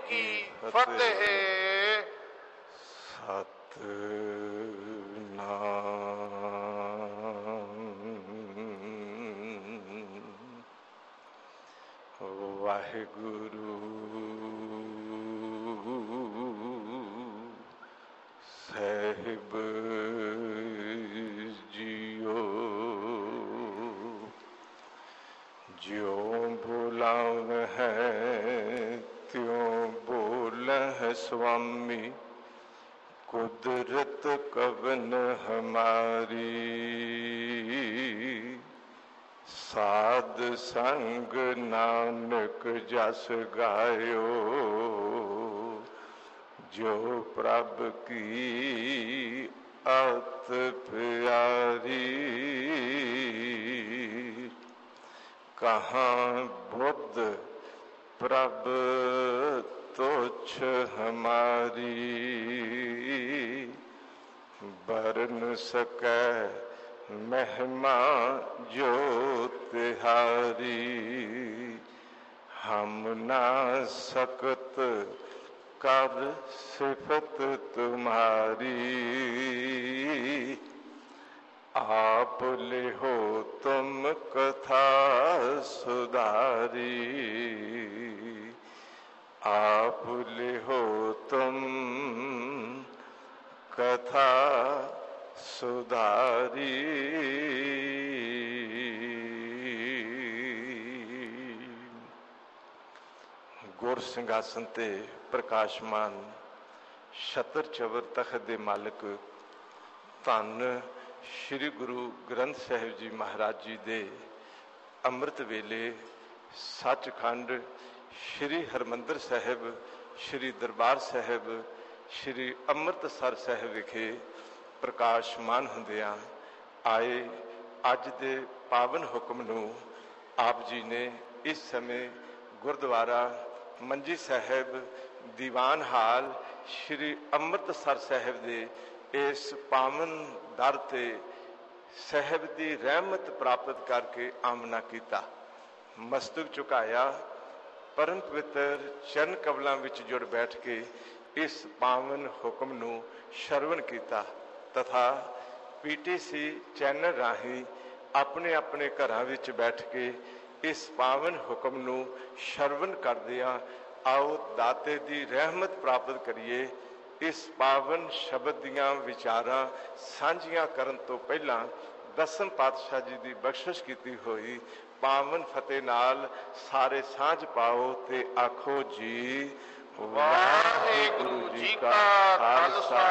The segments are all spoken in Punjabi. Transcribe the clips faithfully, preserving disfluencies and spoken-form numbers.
ਕੀ ਫਤਿਹ। ਸਤਿਨਾਮ ਵਾਹਿਗੁਰੂ ਸਾਹਿਬ ਜੀਓ। ਜਿਉ ਬੁਲਾਵ ਹੈ ਤਿਉ ਬੋਲਹਿ ਸੁਆਮੀ, ਕੁਦਰਤ ਕਵਨ ਹਮਾਰੀ। ਸਾਧ ਸੰਗ ਨਾਨਕ ਜਸ ਗਾਇਓ, ਜੋ ਪ੍ਰਭ ਕੀ ਅਤ ਪਿਆਰੀ। ਕਹਾਂ ਬੁੱਧ ਪ੍ਰਭ ਤੁਛ ਹਮਾਰੀ, ਬਰਨ ਸਕੈ ਮਹਿਮਾ ਜੋ ਤਿਹਾਰੀ। ਹਮ ਨਾ ਸਕਤ ਕਰ ਸਿਫਤ ਤੁਮਾਰੀ, आप लिहो तुम कथा सुधारी। आप लिहो तुम कथा सुधारी। गुर ਸਿੰਘਾਸਨ ਤੇ ਪ੍ਰਕਾਸ਼ਮਾਨ ਛਤਰ ਚਵਰ ਤਖਤ ਦੇ ਮਾਲਕ ਧੰਨ ਸ਼੍ਰੀ ਗੁਰੂ ਗ੍ਰੰਥ ਸਾਹਿਬ ਜੀ ਮਹਾਰਾਜ ਜੀ ਦੇ ਅੰਮ੍ਰਿਤ ਵੇਲੇ ਸੱਚਖੰਡ ਸ਼੍ਰੀ ਹਰਿਮੰਦਰ ਸਾਹਿਬ ਸ਼੍ਰੀ ਦਰਬਾਰ ਸਾਹਿਬ ਸ਼੍ਰੀ ਅੰਮ੍ਰਿਤਸਰ ਸਾਹਿਬ ਵਿਖੇ ਪ੍ਰਕਾਸ਼ਮਾਨ ਹੁੰਦਿਆਂ ਆਏ ਅੱਜ ਦੇ ਪਾਵਨ ਹੁਕਮ ਨੂੰ ਆਪ ਜੀ ਨੇ ਇਸ ਸਮੇਂ ਗੁਰਦੁਆਰਾ ਮੰਜੀ ਸਾਹਿਬ ਦੀਵਾਨ ਹਾਲ ਸ਼੍ਰੀ ਅੰਮ੍ਰਿਤਸਰ ਸਾਹਿਬ ਦੇ ਇਸ ਪਾਵਨ ਦਰ ਤੇ ਸਾਹਿਬ ਦੀ ਰਹਿਮਤ ਪ੍ਰਾਪਤ ਕਰਕੇ ਆਮਨਾ ਕੀਤਾ। ਮਸਤਕ ਝੁਕਾਇਆ, ਪਰਮ ਪਵਿੱਤਰ ਚਰਨ ਕਮਲਾਂ ਵਿੱਚ ਜੁੜ ਬੈਠ ਕੇ ਇਸ ਪਾਵਨ ਹੁਕਮ ਨੂੰ ਸ਼ਰਵਣ ਕੀਤਾ ਤਥਾ ਪੀਟੀਸੀ ਚੈਨਲ ਰਾਹੀਂ ਆਪਣੇ ਆਪਣੇ ਘਰਾਂ ਵਿੱਚ ਬੈਠ ਕੇ ਇਸ ਪਾਵਨ ਹੁਕਮ ਨੂੰ ਸ਼ਰਵਣ ਕਰਦਿਆਂ ਆਓ ਦਾਤੇ ਦੀ ਰਹਿਮਤ ਪ੍ਰਾਪਤ ਕਰੀਏ। ਇਸ ਪਾਵਨ ਸ਼ਬਦ ਦੀਆਂ ਵਿਚਾਰਾਂ ਸਾਂਝੀਆਂ ਕਰਨ ਤੋਂ ਪਹਿਲਾਂ ਦਸਮ ਪਾਤਸ਼ਾਹ ਜੀ ਦੀ ਬਖਸ਼ਿਸ਼ ਕੀਤੀ ਹੋਈ ਪਾਵਨ ਫਤਿਹ ਨਾਲ ਸਾਰੇ ਸਾਂਝ ਪਾਓ ਤੇ ਆਖੋ ਜੀ ਵਾਹਿਗੁਰੂ ਜੀ ਕਾ ਖਾਲਸਾ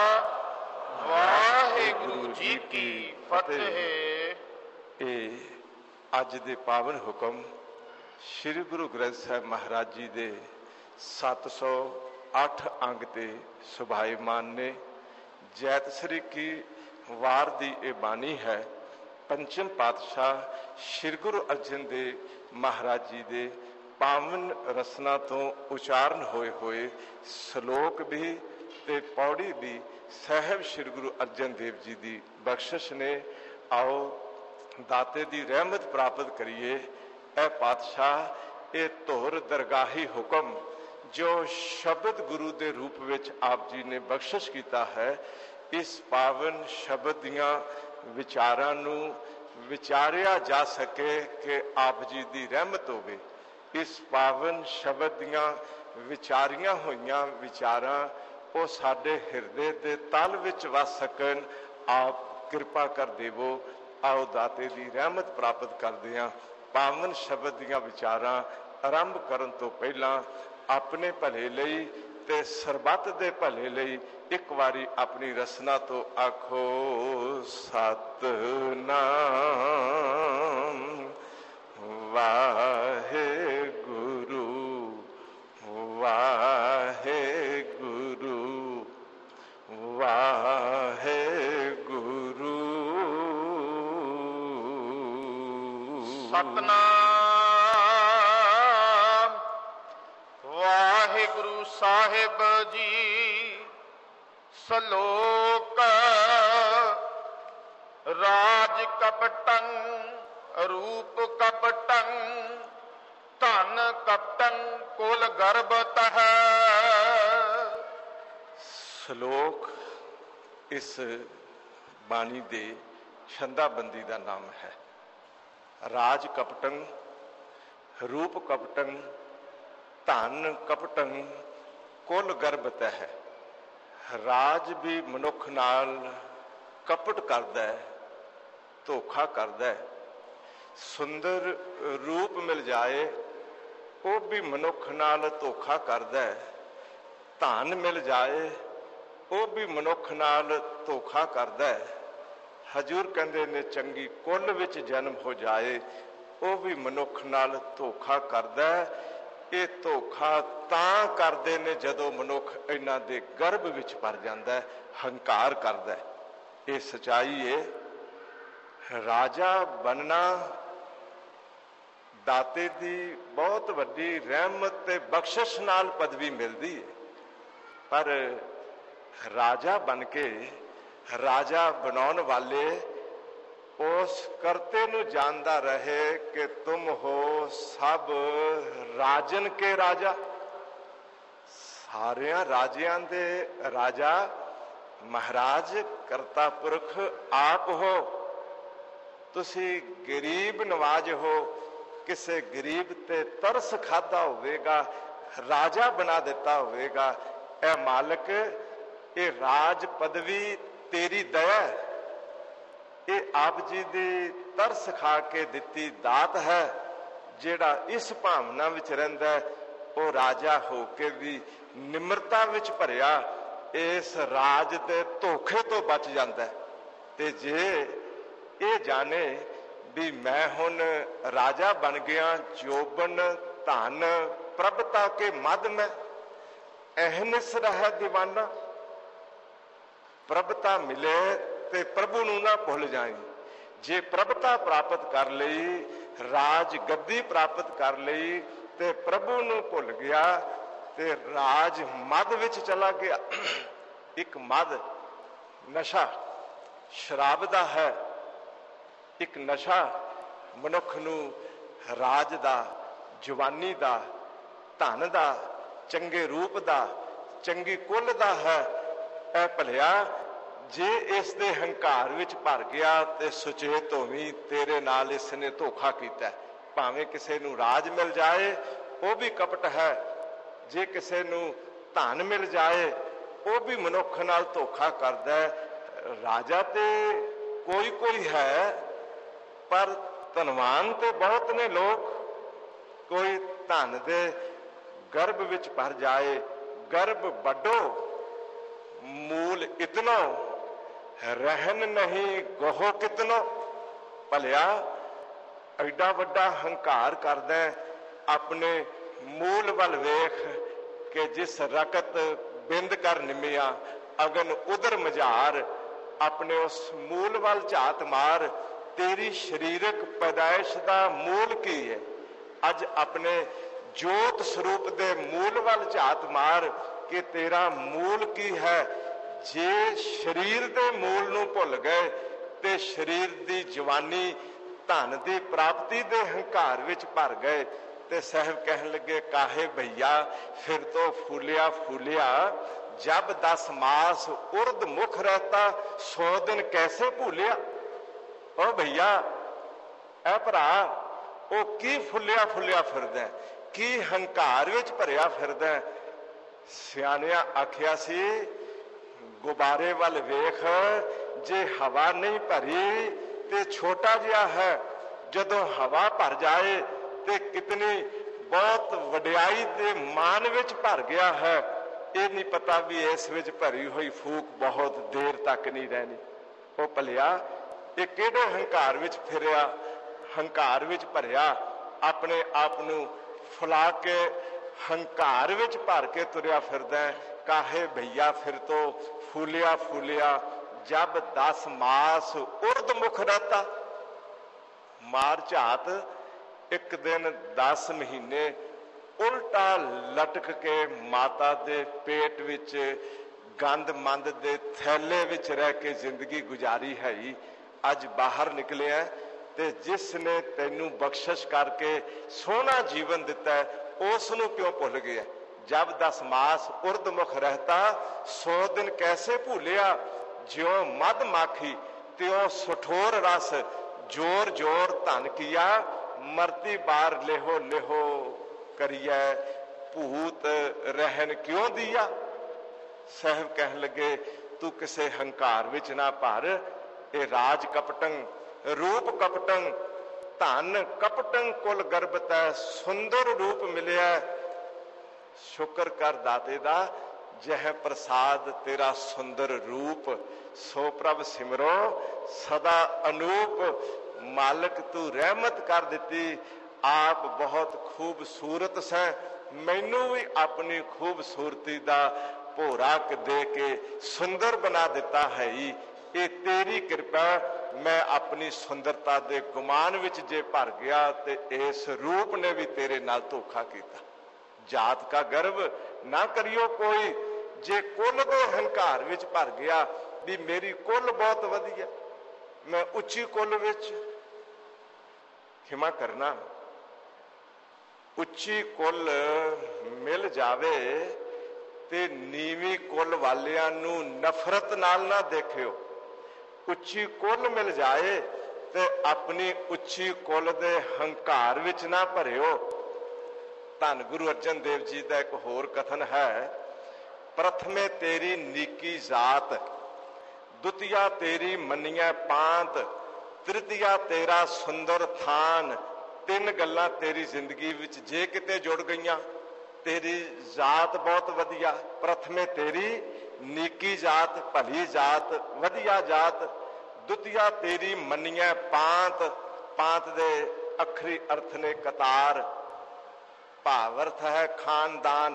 ਵਾਹਿਗੁਰੂ ਜੀ ਕੀ ਫਤਿਹ। ਇਹ ਅੱਜ ਦੇ ਪਾਵਨ ਹੁਕਮ ਸ਼੍ਰੀ ਗੁਰੂ ਗ੍ਰੰਥ ਸਾਹਿਬ ਮਹਾਰਾਜ ਜੀ ਦੇ ਸੱਤ ਸੌ ਅੱਠ ਅੰਗ ਤੇ ਸੁਭਾਈਮਾਨ ਨੇ। ਜੈਤਸਰੀ ਕੀ ਵਾਰ ਦੀ ਇਹ ਬਾਣੀ ਹੈ। ਪੰਚਮ ਪਾਤਸ਼ਾਹ ਸ਼੍ਰੀ ਗੁਰੂ ਅਰਜਨ ਦੇਵ ਮਹਾਰਾਜ ਜੀ ਦੇ ਪਾਵਨ ਰਸਨਾ ਤੋਂ ਉਚਾਰਨ ਹੋਏ ਹੋਏ ਸ਼ਲੋਕ ਵੀ ਤੇ ਪੌੜੀ ਵੀ ਸਾਹਿਬ ਸ਼੍ਰੀ ਗੁਰੂ ਅਰਜਨ ਦੇਵ ਜੀ ਦੀ ਬਖਸ਼ਿਸ਼ ਨੇ। ਆਓ ਦਾਤੇ ਦੀ ਰਹਿਮਤ ਪ੍ਰਾਪਤ ਕਰੀਏ। ਇਹ ਪਾਤਸ਼ਾਹ ਇਹ ਧੁਰ ਦਰਗਾਹੀ ਹੁਕਮ ਜੋ ਸ਼ਬਦ ਗੁਰੂ ਦੇ ਰੂਪ ਵਿੱਚ ਆਪ ਜੀ ਨੇ ਬਖਸ਼ਿਸ਼ ਕੀਤਾ ਹੈ, ਇਸ ਪਾਵਨ ਸ਼ਬਦ ਦੀਆਂ ਵਿਚਾਰਾਂ ਨੂੰ ਵਿਚਾਰਿਆ ਜਾ ਸਕੇ ਕਿ ਆਪ ਜੀ ਦੀ ਰਹਿਮਤ ਹੋਵੇ। ਇਸ ਪਾਵਨ ਸ਼ਬਦ ਦੀਆਂ ਵਿਚਾਰੀਆਂ ਹੋਈਆਂ ਵਿਚਾਰਾਂ ਉਹ ਸਾਡੇ ਹਿਰਦੇ ਦੇ ਤਲ ਵਿੱਚ ਵਸ ਸਕਣ, ਆਪ ਕਿਰਪਾ ਕਰ ਦੇਵੋ। ਆਓ ਦਾਤੇ ਦੀ ਰਹਿਮਤ ਪ੍ਰਾਪਤ ਕਰਦੇ ਹਾਂ। ਪਾਵਨ ਸ਼ਬਦ ਦੀਆਂ ਵਿਚਾਰਾਂ ਆਰੰਭ ਕਰਨ ਤੋਂ ਪਹਿਲਾਂ ਆਪਣੇ ਭਲੇ ਲਈ ਤੇ ਸਰਬੱਤ ਦੇ ਭਲੇ ਲਈ ਇੱਕ ਵਾਰੀ ਆਪਣੀ ਰਸਨਾ ਤੋਂ ਆਖੋ ਸਤਿਨਾਮ ਵਾਹਿਗੁਰੂ ਵਾਹਿਗੁਰੂ ਵਾਹਿਗੁਰੂ। ਸਤਿਨਾਮ ਵਾਹਿਗੁਰੂ ਸਾਹਿਬ ਜੀ। ਸ਼ਲੋਕ ਰਾਜ ਕਪਟੰ ਰੂਪ ਕਪਟੰ ਧਨ ਕਪਟੰ ਕੁਲ ਗਰਭ ਤਹ। ਸ਼ਲੋਕ ਇਸ ਬਾਣੀ ਦੇ ਛੰਦਾਬੰਦੀ ਦਾ ਨਾਮ ਹੈ। ਰਾਜ ਕਪਟੰ, ਰੂਪ ਕਪਟੰ, ਧਨ ਕਪਟੰ, ਕੁਲ ਗਰਭ ਤਹ। ਰਾਜ ਵੀ ਮਨੁੱਖ ਨਾਲ ਕਪਟ ਕਰਦਾ ਹੈ, ਧੋਖਾ ਕਰਦਾ ਹੈ। ਸੁੰਦਰ ਰੂਪ ਮਿਲ ਜਾਏ ਉਹ ਵੀ ਮਨੁੱਖ ਨਾਲ ਧੋਖਾ ਕਰਦਾ ਹੈ। ਧਨ ਮਿਲ ਜਾਏ ਉਹ ਵੀ ਮਨੁੱਖ ਨਾਲ ਧੋਖਾ ਕਰਦਾ ਹੈ। ਹਜ਼ੂਰ ਕਹਿੰਦੇ ਨੇ ਚੰਗੀ ਕੁੱਲ ਵਿੱਚ ਜਨਮ ਹੋ ਜਾਏ ਉਹ ਵੀ ਮਨੁੱਖ ਨਾਲ ਧੋਖਾ ਕਰਦਾ ਹੈ। ਇਹ ਧੋਖਾ ਤਾਂ ਕਰਦੇ ਨੇ ਜਦੋਂ ਮਨੁੱਖ ਇਹਨਾਂ ਦੇ ਗਰਭ ਵਿੱਚ ਭਰ ਜਾਂਦਾ ਹੈ, ਹੰਕਾਰ ਕਰਦਾ ਹੈ। ਇਹ ਸਚਾਈ ਹੈ। ਰਾਜਾ ਬਣਨਾ ਦਾਤੇ ਦੀ ਬਹੁਤ ਵੱਡੀ ਰਹਿਮਤ ਤੇ ਬਖਸ਼ਿਸ਼ ਨਾਲ ਪਦਵੀ ਮਿਲਦੀ ਹੈ, ਪਰ ਰਾਜਾ ਬਣ ਕੇ ਰਾਜਾ ਬਣਾਉਣ ਵਾਲੇ ਉਸ ਕਰਤੇ ਨੂੰ ਜਾਣਦਾ ਰਹੇ ਕਿ ਤੁਮ ਹੋ ਸਭ ਰਾਜਨ ਕੇ ਰਾਜਾ। ਸਾਰਿਆਂ ਰਾਜਿਆਂ ਦੇ ਰਾਜਾ ਮਹਾਰਾਜ ਕਰਤਾ ਪੁਰਖ ਆਪ ਹੋ। ਤੁਸੀਂ ਗਰੀਬ ਨਵਾਜ ਹੋ, ਕਿਸੇ ਗਰੀਬ ਤੇ ਤਰਸ ਖਾਦਾ ਹੋਵੇਗਾ, ਰਾਜਾ ਬਣਾ ਦਿੱਤਾ ਹੋਵੇਗਾ। ਇਹ ਮਾਲਕ, ਇਹ ਰਾਜ ਪਦਵੀ ਤੇਰੀ ਦਇਆ, ਇਹ ਆਪ ਜੀ ਦੀ ਤਰਸ ਖਾ ਕੇ ਦਿੱਤੀ ਦਾਤ ਹੈ। ਜਿਹੜਾ ਇਸ ਭਾਵਨਾ ਵਿੱਚ ਰਹਿੰਦਾ ਉਹ ਰਾਜਾ ਹੋ ਕੇ ਵੀ ਨਿਮਰਤਾ ਵਿੱਚ ਭਰਿਆ ਇਸ ਰਾਜ ਦੇ ਧੋਖੇ ਤੋਂ ਬਚ ਜਾਂਦਾ ਹੈ। ਤੇ ਜੇ ਇਹ ਜਾਣੇ ਵੀ ਮੈਂ ਹੁਣ ਰਾਜਾ ਬਣ ਗਿਆ, ਜੋਬਨ ਧਨ ਪ੍ਰਭਤਾ ਕੇ ਮਦ ਮੈਂ ਅਹਨਿਸ ਰਹਿ ਦੀਵਾਨਾ। ਪ੍ਰਭਤਾ ਮਿਲੇ ਤੇ ਪ੍ਰਭੂ ਨੂੰ ਨਾ ਭੁੱਲ ਜਾਈਂ। ਜੇ ਪ੍ਰਭਤਾ ਪ੍ਰਾਪਤ ਕਰ ਲਈ, ਰਾਜ ਗੱਦੀ ਪ੍ਰਾਪਤ ਕਰ ਲਈ ਤੇ ਪ੍ਰਭੂ ਨੂੰ ਭੁੱਲ ਗਿਆ ਤੇ ਰਾਜ ਮਦ ਵਿੱਚ ਚਲਾ ਗਿਆ। ਇੱਕ ਮਦ ਨਸ਼ਾ ਸ਼ਰਾਬ ਦਾ ਹੈ। ਇੱਕ ਨਸ਼ਾ ਮਨੁੱਖ ਨੂੰ ਰਾਜ ਦਾ, ਜਵਾਨੀ ਦਾ, ਧਨ ਦਾ, ਚੰਗੇ ਰੂਪ ਦਾ, ਚੰਗੀ ਕੁੱਲ ਦਾ ਹੈ। ਇਹ ਭਲਿਆ ਜੇ ਇਸ ਦੇ ਹੰਕਾਰ ਵਿੱਚ ਭਰ ਗਿਆ ਤੇ ਸੁਚੇਤ ਹੋਵੀਂ, ਤੇਰੇ ਨਾਲ ਇਸ ਨੇ ਧੋਖਾ ਕੀਤਾ। ਭਾਵੇਂ ਕਿਸੇ ਨੂੰ ਰਾਜ ਮਿਲ ਜਾਏ ਉਹ ਵੀ ਕਪਟ ਹੈ, ਜੇ ਕਿਸੇ ਨੂੰ ਧਨ ਮਿਲ ਜਾਏ ਉਹ ਵੀ ਮਨੁੱਖ ਨਾਲ ਧੋਖਾ ਕਰਦਾ ਹੈ। ਰਾਜਾ ਤੇ ਕੋਈ ਕੋਈ ਹੈ, ਪਰ ਧਨਵਾਨ ਤੇ ਬਹੁਤ ਨੇ ਲੋਕ। ਕੋਈ ਧਨ ਦੇ ਗਰਭ ਵਿੱਚ ਭਰ ਜਾਏ, ਗਰਭ ਵੱਡੋ ਮੂਲ ਇਤਨੋ ਰਹਿਨ ਨਹੀਂ ਗੋਹ ਕਿਤਨੋ। ਭਲਿਆ ਐਡਾ ਵੱਡਾ ਹੰਕਾਰ ਕਰਦਾ ਆਪਣੇ ਮੂਲ ਵੱਲ ਵੇਖ ਕਿ ਜਿਸ ਰਕਤ ਬਿੰਦ ਕਰ ਨਿਮਿਆ ਅਗਨ ਉਦਰ ਮਝਾਰ। ਆਪਣੇ ਉਸ ਮੂਲ ਵੱਲ ਝਾਤ ਮਾਰ, ਤੇਰੀ ਸਰੀਰਕ ਪੈਦਾਇਸ਼ ਦਾ ਮੂਲ ਕੀ ਹੈ। ਅੱਜ ਆਪਣੇ ਜੋਤ ਸਰੂਪ ਦੇ ਮੂਲ ਵੱਲ ਝਾਤ ਮਾਰ ਕਿ ਤੇਰਾ ਮੂਲ ਕੀ ਹੈ। ਜੇ ਸਰੀਰ ਦੇ ਮੂਲ ਨੂੰ ਭੁੱਲ ਗਏ ਤੇ ਸਰੀਰ ਦੀ ਜਵਾਨੀ, ਧਨ ਦੀ ਪ੍ਰਾਪਤੀ ਦੇ ਹੰਕਾਰ ਵਿੱਚ ਭਰ ਗਏ ਤੇ ਸਾਹਿਬ ਕਹਿਣ ਲੱਗੇ, ਕਾਹੇ ਭਈਆ ਫਿਰ ਤੋਂ ਫੂਲਿਆ ਫੂਲਿਆ ਜਬ ਦਸ ਮਾਸ ਉਰਦ ਮੁਖ ਰਹਤਾ ਸੌ ਦਿਨ ਕੈਸੇ ਭੂਲਿਆ। ਉਹ ਭਈਆ, ਇਹ ਭਰਾ, ਉਹ ਕੀ ਫੁੱਲਿਆ ਫੁੱਲਿਆ ਫਿਰਦਾ, ਕੀ ਹੰਕਾਰ ਵਿੱਚ ਭਰਿਆ ਫਿਰਦਾ। ਸਿਆਣਿਆਂ ਆਖਿਆ ਸੀ, ਗੁਬਾਰੇ ਵੱਲ ਵੇਖ, ਜੇ ਹਵਾ ਨਹੀਂ ਭਰੀ ਤੇ ਛੋਟਾ ਜਿਹਾ ਹੈ, ਜਦੋਂ ਹਵਾ ਭਰ ਜਾਏ ਤੇ ਕਿਤਨੀ ਬਹੁਤ ਵਡਿਆਈ ਤੇ ਮਾਨ ਵਿੱਚ ਭਰ ਗਿਆ ਹੈ। ਇਹ ਨਹੀਂ ਪਤਾ ਵੀ ਇਸ ਵਿੱਚ ਭਰੀ ਹੋਈ ਫੂਕ ਬਹੁਤ ਦੇਰ ਤੱਕ ਨਹੀਂ ਰਹਿਣੀ। ਉਹ ਭਲਿਆ, ਇਹ ਕਿਹੜੇ ਹੰਕਾਰ ਵਿੱਚ ਫਿਰਿਆ, ਹੰਕਾਰ ਵਿੱਚ ਭਰਿਆ, ਆਪਣੇ ਆਪ ਨੂੰ ਫੁਲਾ ਕੇ ਹੰਕਾਰ ਵਿੱਚ ਭਰ ਕੇ ਤੁਰਿਆ ਫਿਰਦਾ। ਕਾਹੇ ਭਈਆ ਫਿਰ ਤੋਂ ਫੂਲਿਆ ਫੂਲਿਆ ਜਬ ਦਸ ਮਾਸ ਉਰਦ ਮੁਖ ਰਹਤਾ। ਮਾਰ ਝਾਤ, ਇੱਕ ਦਿਨ ਦਸ ਮਹੀਨੇ ਉਲਟਾ ਲਟਕ ਕੇ ਮਾਤਾ ਦੇ ਪੇਟ ਵਿੱਚ ਗੰਦ ਮੰਦ ਦੇ ਥੈਲੇ ਵਿੱਚ ਰਹਿ ਕੇ ਜ਼ਿੰਦਗੀ ਗੁਜ਼ਾਰੀ ਹੈ। ਅੱਜ ਬਾਹਰ ਨਿਕਲਿਆ ਤੇ ਜਿਸ ਨੇ ਤੈਨੂੰ ਬਖਸ਼ਿਸ਼ ਕਰਕੇ ਸੋਹਣਾ ਜੀਵਨ ਦਿੱਤਾ ਹੈ, ਉਸ ਨੂੰ ਕਿਉਂ ਭੁੱਲ ਗਿਆ? ਜਬ ਦਸ ਮਾਸ ਉਰਦ ਮੁਖ ਰਹਿਤਾ, ਸੌ ਦਿਨ ਕੈਸੇ ਭੂਲਿਆ। ਜਿਉ ਮਦ ਮਾਖੀ ਤਿਉ ਸੁਠੋਰ ਰਸ, ਜੋਰ ਜੋਰ ਧਨ ਕੀਆ, ਮਰਤੀ ਬਾਰ ਲੇਹੋ ਲੇਹੋ ਕਰੀਐ, ਭੂਤ ਰਹਿਣ ਕਿਉਂ ਦੀਆ। ਸਾਹਿਬ ਕਹਿਣ ਲੱਗੇ ਤੂੰ ਕਿਸੇ ਹੰਕਾਰ ਵਿੱਚ ਨਾ ਭਰ। ਇਹ ਰਾਜ ਕਪਟੰ ਰੂਪ ਕਪਟੰ, ਧਨ ਕਪਟੰ ਕੁਲ ਗਰਬਤੈ, ਸੁੰਦਰ ਰੂਪ ਮਿਲਿਆ। ਸ਼ੁਕਰ ਕਰ ਦਾਤੇ ਦਾ, ਜਹ ਪ੍ਰਸਾਦ ਤੇਰਾ ਸੁੰਦਰ ਰੂਪ। ਸੋ ਪ੍ਰਭ ਸਿਮਰੋ ਸਦਾ ਅਨੂਪ, ਮਾਲਕ ਤੂੰ ਰਹਿਮਤ ਕਰ ਦਿੱਤੀ। ਆਪ ਬਹੁਤ ਖੂਬਸੂਰਤ ਸੈਂ, ਮੈਨੂੰ ਵੀ ਆਪਣੀ ਖੂਬਸੂਰਤੀ ਦਾ ਭੋਰਾ ਦੇ ਕੇ ਸੁੰਦਰ ਬਣਾ ਦਿੱਤਾ ਹੈ। ਇਹ ਤੇਰੀ ਕਿਰਪਾ। ਮੈਂ ਆਪਣੀ ਸੁੰਦਰਤਾ ਦੇ ਗੁਮਾਨ ਵਿੱਚ ਜੇ ਭਰ ਗਿਆ ਤੇ ਇਸ ਰੂਪ ਨੇ ਵੀ ਤੇਰੇ ਨਾਲ ਧੋਖਾ ਕੀਤਾ। ਜਾਤ ਕਾ ਗਰਵ ਨਾ ਕਰਿਓ ਕੋਈ, ਜੇ ਕੁੱਲ ਦੇ ਹੰਕਾਰ ਵਿੱਚ ਭਰ ਗਿਆ ਵੀ ਮੇਰੀ ਕੁੱਲ ਬਹੁਤ ਵਧੀਆ, ਮੈਂ ਉੱਚੀ ਕੁੱਲ ਵਿੱਚ। ਖਿਮਾ ਕਰਨਾ, ਉੱਚੀ ਕੁੱਲ ਮਿਲ ਜਾਵੇ ਤੇ ਨੀਵੀਂ ਕੁੱਲ ਵਾਲਿਆਂ ਨੂੰ ਨਫ਼ਰਤ ਨਾਲ ਨਾ ਦੇਖਿਓ। ਉੱਚੀ ਕੁੱਲ ਮਿਲ ਜਾਏ ਤੇ ਆਪਣੀ ਉੱਚੀ ਕੁੱਲ ਦੇ ਹੰਕਾਰ ਵਿੱਚ ਨਾ ਭਰਿਓ। ਧੰਨ ਗੁਰੂ ਅਰਜਨ ਦੇਵ ਜੀ ਦਾ ਇੱਕ ਹੋਰ ਕਥਨ ਹੈ, ਪ੍ਰਥਮੇ ਤੇਰੀ ਨੀਕੀ ਜਾਤ, ਦੁਤੀਆ ਤੇਰੀ ਮੰਨੀਐ ਪਾਂਤ, ਤ੍ਰਿਤੀਆ ਤੇਰਾ ਸੁੰਦਰ ਥਾਨ। ਤਿੰਨ ਗੱਲਾਂ ਤੇਰੀ ਜ਼ਿੰਦਗੀ ਵਿੱਚ ਜੇ ਕਿਤੇ ਜੁੜ ਗਈਆਂ, ਤੇਰੀ ਜਾਤ ਬਹੁਤ ਵਧੀਆ। ਪ੍ਰਥਮੇ ਤੇਰੀ ਨੀਕੀ ਜਾਤ, ਭਲੀ ਜਾਤ, ਵਧੀਆ ਜਾਤ। ਦੁਤੀਆ ਤੇਰੀ ਮੰਨੀਐ ਪਾਂਤ, ਪਾਂਤ ਦੇ ਅਖਰੀ ਅਰਥ ਨੇ ਕਤਾਰ, ਭਾਵ ਅਰਥ ਹੈ ਖਾਨਦਾਨ।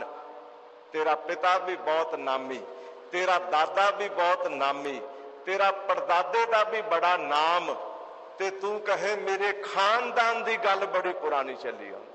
ਤੇਰਾ ਪਿਤਾ ਵੀ ਬਹੁਤ ਨਾਮੀ, ਤੇਰਾ ਦਾਦਾ ਵੀ ਬਹੁਤ ਨਾਮੀ, ਤੇਰਾ ਪੜਦਾਦੇ ਦਾ ਵੀ ਬੜਾ ਨਾਮ, ਤੇ ਤੂੰ ਕਹੇ ਮੇਰੇ ਖਾਨਦਾਨ ਦੀ ਗੱਲ ਬੜੀ ਪੁਰਾਣੀ ਚੱਲੀ ਹੁੰਦੀ।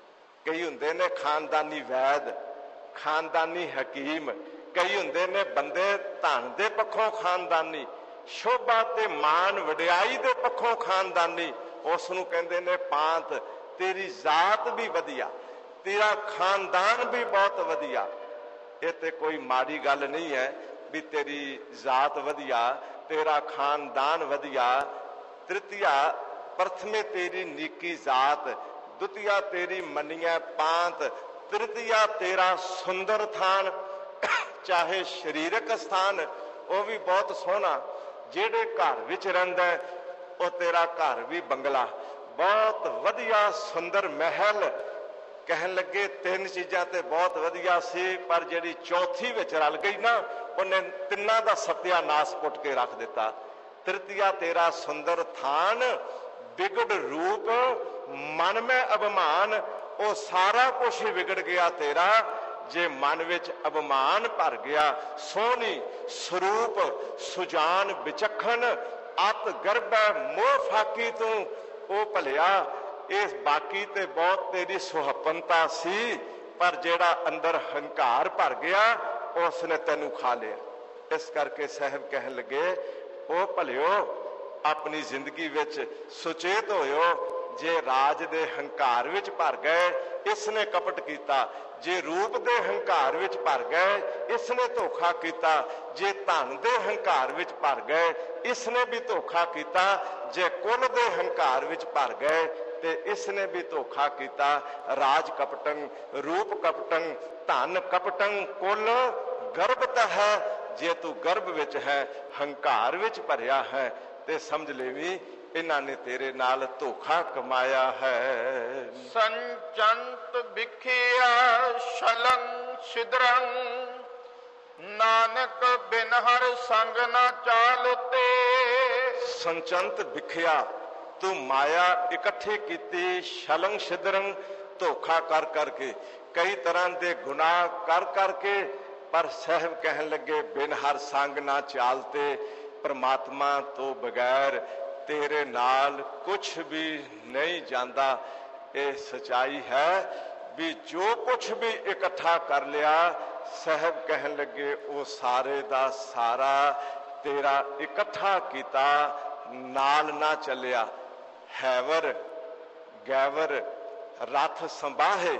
ਕਈ ਹੁੰਦੇ ਨੇ ਖਾਨਦਾਨੀ ਵੈਦ, ਖਾਨਦਾਨੀ ਹਕੀਮ, ਕਈ ਹੁੰਦੇ ਨੇ ਬੰਦੇ ਧਨ ਦੇ ਪੱਖੋਂ ਖਾਨਦਾਨੀ, ਸ਼ੋਭਾ ਤੇ ਮਾਨ ਵਡਿਆਈ ਦੇ ਪੱਖੋਂ ਖਾਨਦਾਨੀ, ਉਸ ਨੂੰ ਕਹਿੰਦੇ ਨੇ ਪਾਂਤ। ਤੇਰੀ ਜਾਤ ਵੀ ਵਧੀਆ, ਤੇਰਾ ਖਾਨਦਾਨ ਵੀ ਬਹੁਤ ਵਧੀਆ। ਇਹ ਤੇ ਕੋਈ ਮਾੜੀ ਗੱਲ ਨਹੀਂ ਹੈ ਵੀ ਤੇਰੀ ਜਾਤ ਵਧੀਆ, ਤੇਰਾ ਖਾਨਦਾਨ ਵਧੀਆ। ਤ੍ਰਿਤੀਆ ਪ੍ਰਥਮੇ ਤੇਰੀ ਨੀਕੀ ਜਾਤ, ਦੁਤੀਆ ਤੇਰੀ ਮੰਨੀਐ ਪਾਂਤ, ਤ੍ਰਿਤੀਆ ਤੇਰਾ ਸੁੰਦਰ ਥਾਨ। ਚਾਹੇ ਸਰੀਰਕ ਸਥਾਨ ਉਹ ਵੀ ਬਹੁਤ ਸੋਹਣਾ। ਜਿਹੜੇ ਘਰ ਵਿੱਚ ਰਹਿੰਦਾ ਉਹ ਤੇਰਾ ਘਰ ਵੀ ਬੰਗਲਾ, ਬਹੁਤ ਵਧੀਆ ਸੁੰਦਰ ਮਹਿਲ। ਕਹਿਣ ਲੱਗੇ ਤਿੰਨ ਚੀਜ਼ਾਂ ਤੇ ਬਹੁਤ ਵਧੀਆ ਸੀ, ਪਰ ਜਿਹੜੀ ਚੌਥੀ ਵਿੱਚ ਰਲ ਗਈ ਨਾ, ਉਹਨੇ ਤਿੰਨਾਂ ਦਾ ਸਤਿਆਨਾਸ਼ ਪੁੱਟ ਕੇ ਰੱਖ ਦਿੱਤਾ। ਤ੍ਰਿਤੀਆ ਤੇਰਾ ਸੁੰਦਰ ਥਾਨ, ਵਿਗੜ ਰੂਪ, ਮਨ ਮੈਂ ਅਭਿਮਾਨ। ਉਹ ਸਾਰਾ ਕੁਛ ਹੀ ਵਿਗੜ ਗਿਆ ਤੇਰਾ ਜੇ ਮਨ ਵਿੱਚ ਅਭਿਮਾਨ ਭਰ ਗਿਆ। ਸੋਹਣੀ ਸਰੂਪ, ਸੁਜਾਨ ਵਿਚਖਣ, ਅਤ ਗਰਭੈ ਮੋਹ ਫਾਕੀ ਤੂੰ। ਉਹ ਭਲਿਆ ਇਸ ਬਾਕੀ ਤੇ ਬਹੁਤ ਤੇਰੀ ਸੁਹੱਪਨਤਾ ਸੀ, ਪਰ ਜਿਹੜਾ ਅੰਦਰ ਹੰਕਾਰ ਭਰ ਗਿਆ ਉਸਨੇ ਤੈਨੂੰ ਖਾ ਲਿਆ। ਇਸ ਕਰਕੇ ਸਾਹਿਬ ਕਹਿਣ ਲੱਗੇ ਉਹ ਭਲਿਓ ਆਪਣੀ ਜ਼ਿੰਦਗੀ ਵਿੱਚ ਸੁਚੇਤ ਹੋਇਓ। ਜੇ ਰਾਜ ਦੇ ਹੰਕਾਰ ਵਿੱਚ ਭਰ ਗਏ ਇਸਨੇ ਕਪਟ ਕੀਤਾ, ਜੇ ਰੂਪ ਦੇ ਹੰਕਾਰ ਵਿੱਚ ਭਰ ਗਏ ਇਸਨੇ ਧੋਖਾ ਕੀਤਾ, ਜੇ ਧਨ ਦੇ ਹੰਕਾਰ ਵਿੱਚ ਭਰ ਗਏ ਇਸਨੇ ਵੀ ਧੋਖਾ ਕੀਤਾ, ਜੇ ਕੁੱਲ ਦੇ ਹੰਕਾਰ ਵਿੱਚ ਭਰ ਗਏ ਤੇ ਇਸਨੇ ਵੀ ਧੋਖਾ ਕੀਤਾ। ਰਾਜ ਕਪਟੰ, ਰੂਪ ਕਪਟੰ, ਧਨ ਕਪਟੰ, ਕੁੱਲ ਗਰਭਤ ਹੈ। ਜੇ ਤੂੰ ਗਰਭ ਵਿੱਚ ਹੈ, ਹੰਕਾਰ ਵਿੱਚ ਭਰਿਆ ਹੈ, ਤੇ ਸਮਝ ਲੈਵੀਂ ਇਹਨਾਂ ਨੇ ਤੇਰੇ ਨਾਲ ਧੋਖਾ ਕਮਾਇਆ ਹੈ। ਸੰਚੰਤ ਵਿਖਿਆ ਸ਼ਲੰ ਸਿਦਰੰ, ਨਾਨਕ ਬਿਨ ਹਰ ਸੰਗ ਨਾ ਚਾਲਤੇ। ਸੰਚੰਤ ਵਿਖਿਆ, ਤੂੰ ਮਾਇਆ ਇਕੱਠੀ ਕੀਤੀ, ਸ਼ਲੰ ਸਿਦਰੰ, ਧੋਖਾ ਕਰ ਕਰਕੇ, ਕਈ ਤਰ੍ਹਾਂ ਦੇ ਗੁਨਾਹ ਕਰ ਕਰਕੇ। ਪਰ ਸਾਹਿਬ ਕਹਿਣ ਲੱਗੇ ਬਿਨ ਹਰ ਸੰਗ ਨਾ ਚਾਲਤੇ। ਪ੍ਰਮਾਤਮਾ ਤੋਂ ਬਗੈਰ ਤੇਰੇ ਨਾਲ ਕੁਛ ਵੀ ਨਹੀਂ ਜਾਂਦਾ। ਇਹ ਸਚਾਈ ਹੈ ਵੀ ਜੋ ਕੁਛ ਵੀ ਇਕੱਠਾ ਕਰ ਲਿਆ, ਸਾਹਿਬ ਕਹਿਣ ਲੱਗੇ ਉਹ ਸਾਰੇ ਦਾ ਸਾਰਾ ਤੇਰਾ ਇਕੱਠਾ ਕੀਤਾ ਨਾਲ ਨਾ ਚੱਲਿਆ। हैवर गैवर रथ संबाहे,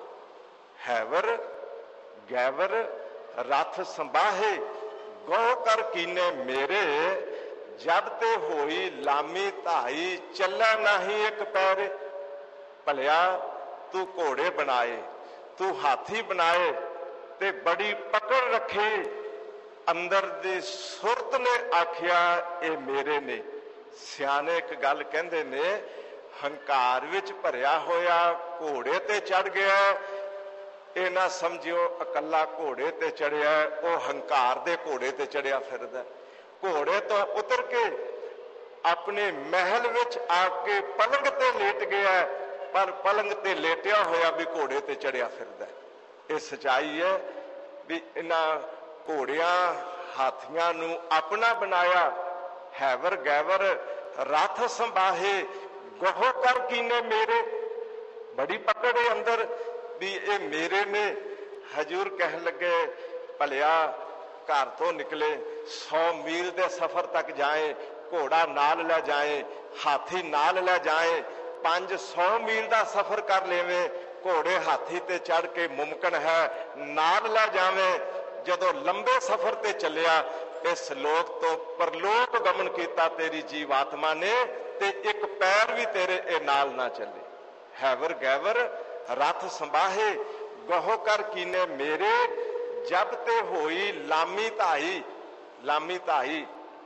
हैवर गैवर रथ संबाहे, गौ कर कीने मेरे, जब ते होई लामी धाई, चला नहीं एक पैरे। भलिया तू घोड़े बनाए, तू हाथी बनाए, ते बड़ी पकड़ रखी, अंदर दी सुरत ने आखिया ये मेरे ने। सियाने एक गल कहंदे ने, हंकार विच भरिया होया घोड़े ते चढ़ गया, ये ना समझियो अकला घोड़े ते चढ़िया, वो हंकार दे घोड़े ते चढ़िया फिरदा। घोड़े तो उतर के अपने महल विच आके पलंग ते लेट गया, पर पलंग ते लेटिया होया भी घोड़े ते चढ़िया फिरदा। ये सच्चाई है भी इन्हां घोड़ियां हाथियां नूं अपना बनाया, हैवर गैवर रथ संबाहे, गहो कर कीने मेरे, बड़ी पकड़ है अंदर भी ये मेरे ने। हजूर कह लगे भलिया घर तो निकले सौ मील के सफर तक जाए, घोड़ा नाल लै जाए, हाथी नाल लै जाए, पांच सौ मील का सफर कर लेवे, घोड़े हाथी ते चढ़ के मुमकिन है नाल लै जावे। जदों लंबे सफर ते चलिया, इस लोक तो परलोक गमन किया तेरी जीवात्मा ने, ते एक पैर भी तेरे ए नाल ना चले। हैवर गैवर रथ संबाहे, गहो कर कीने मेरे, जब ते होई लामी धाई। लामी धाई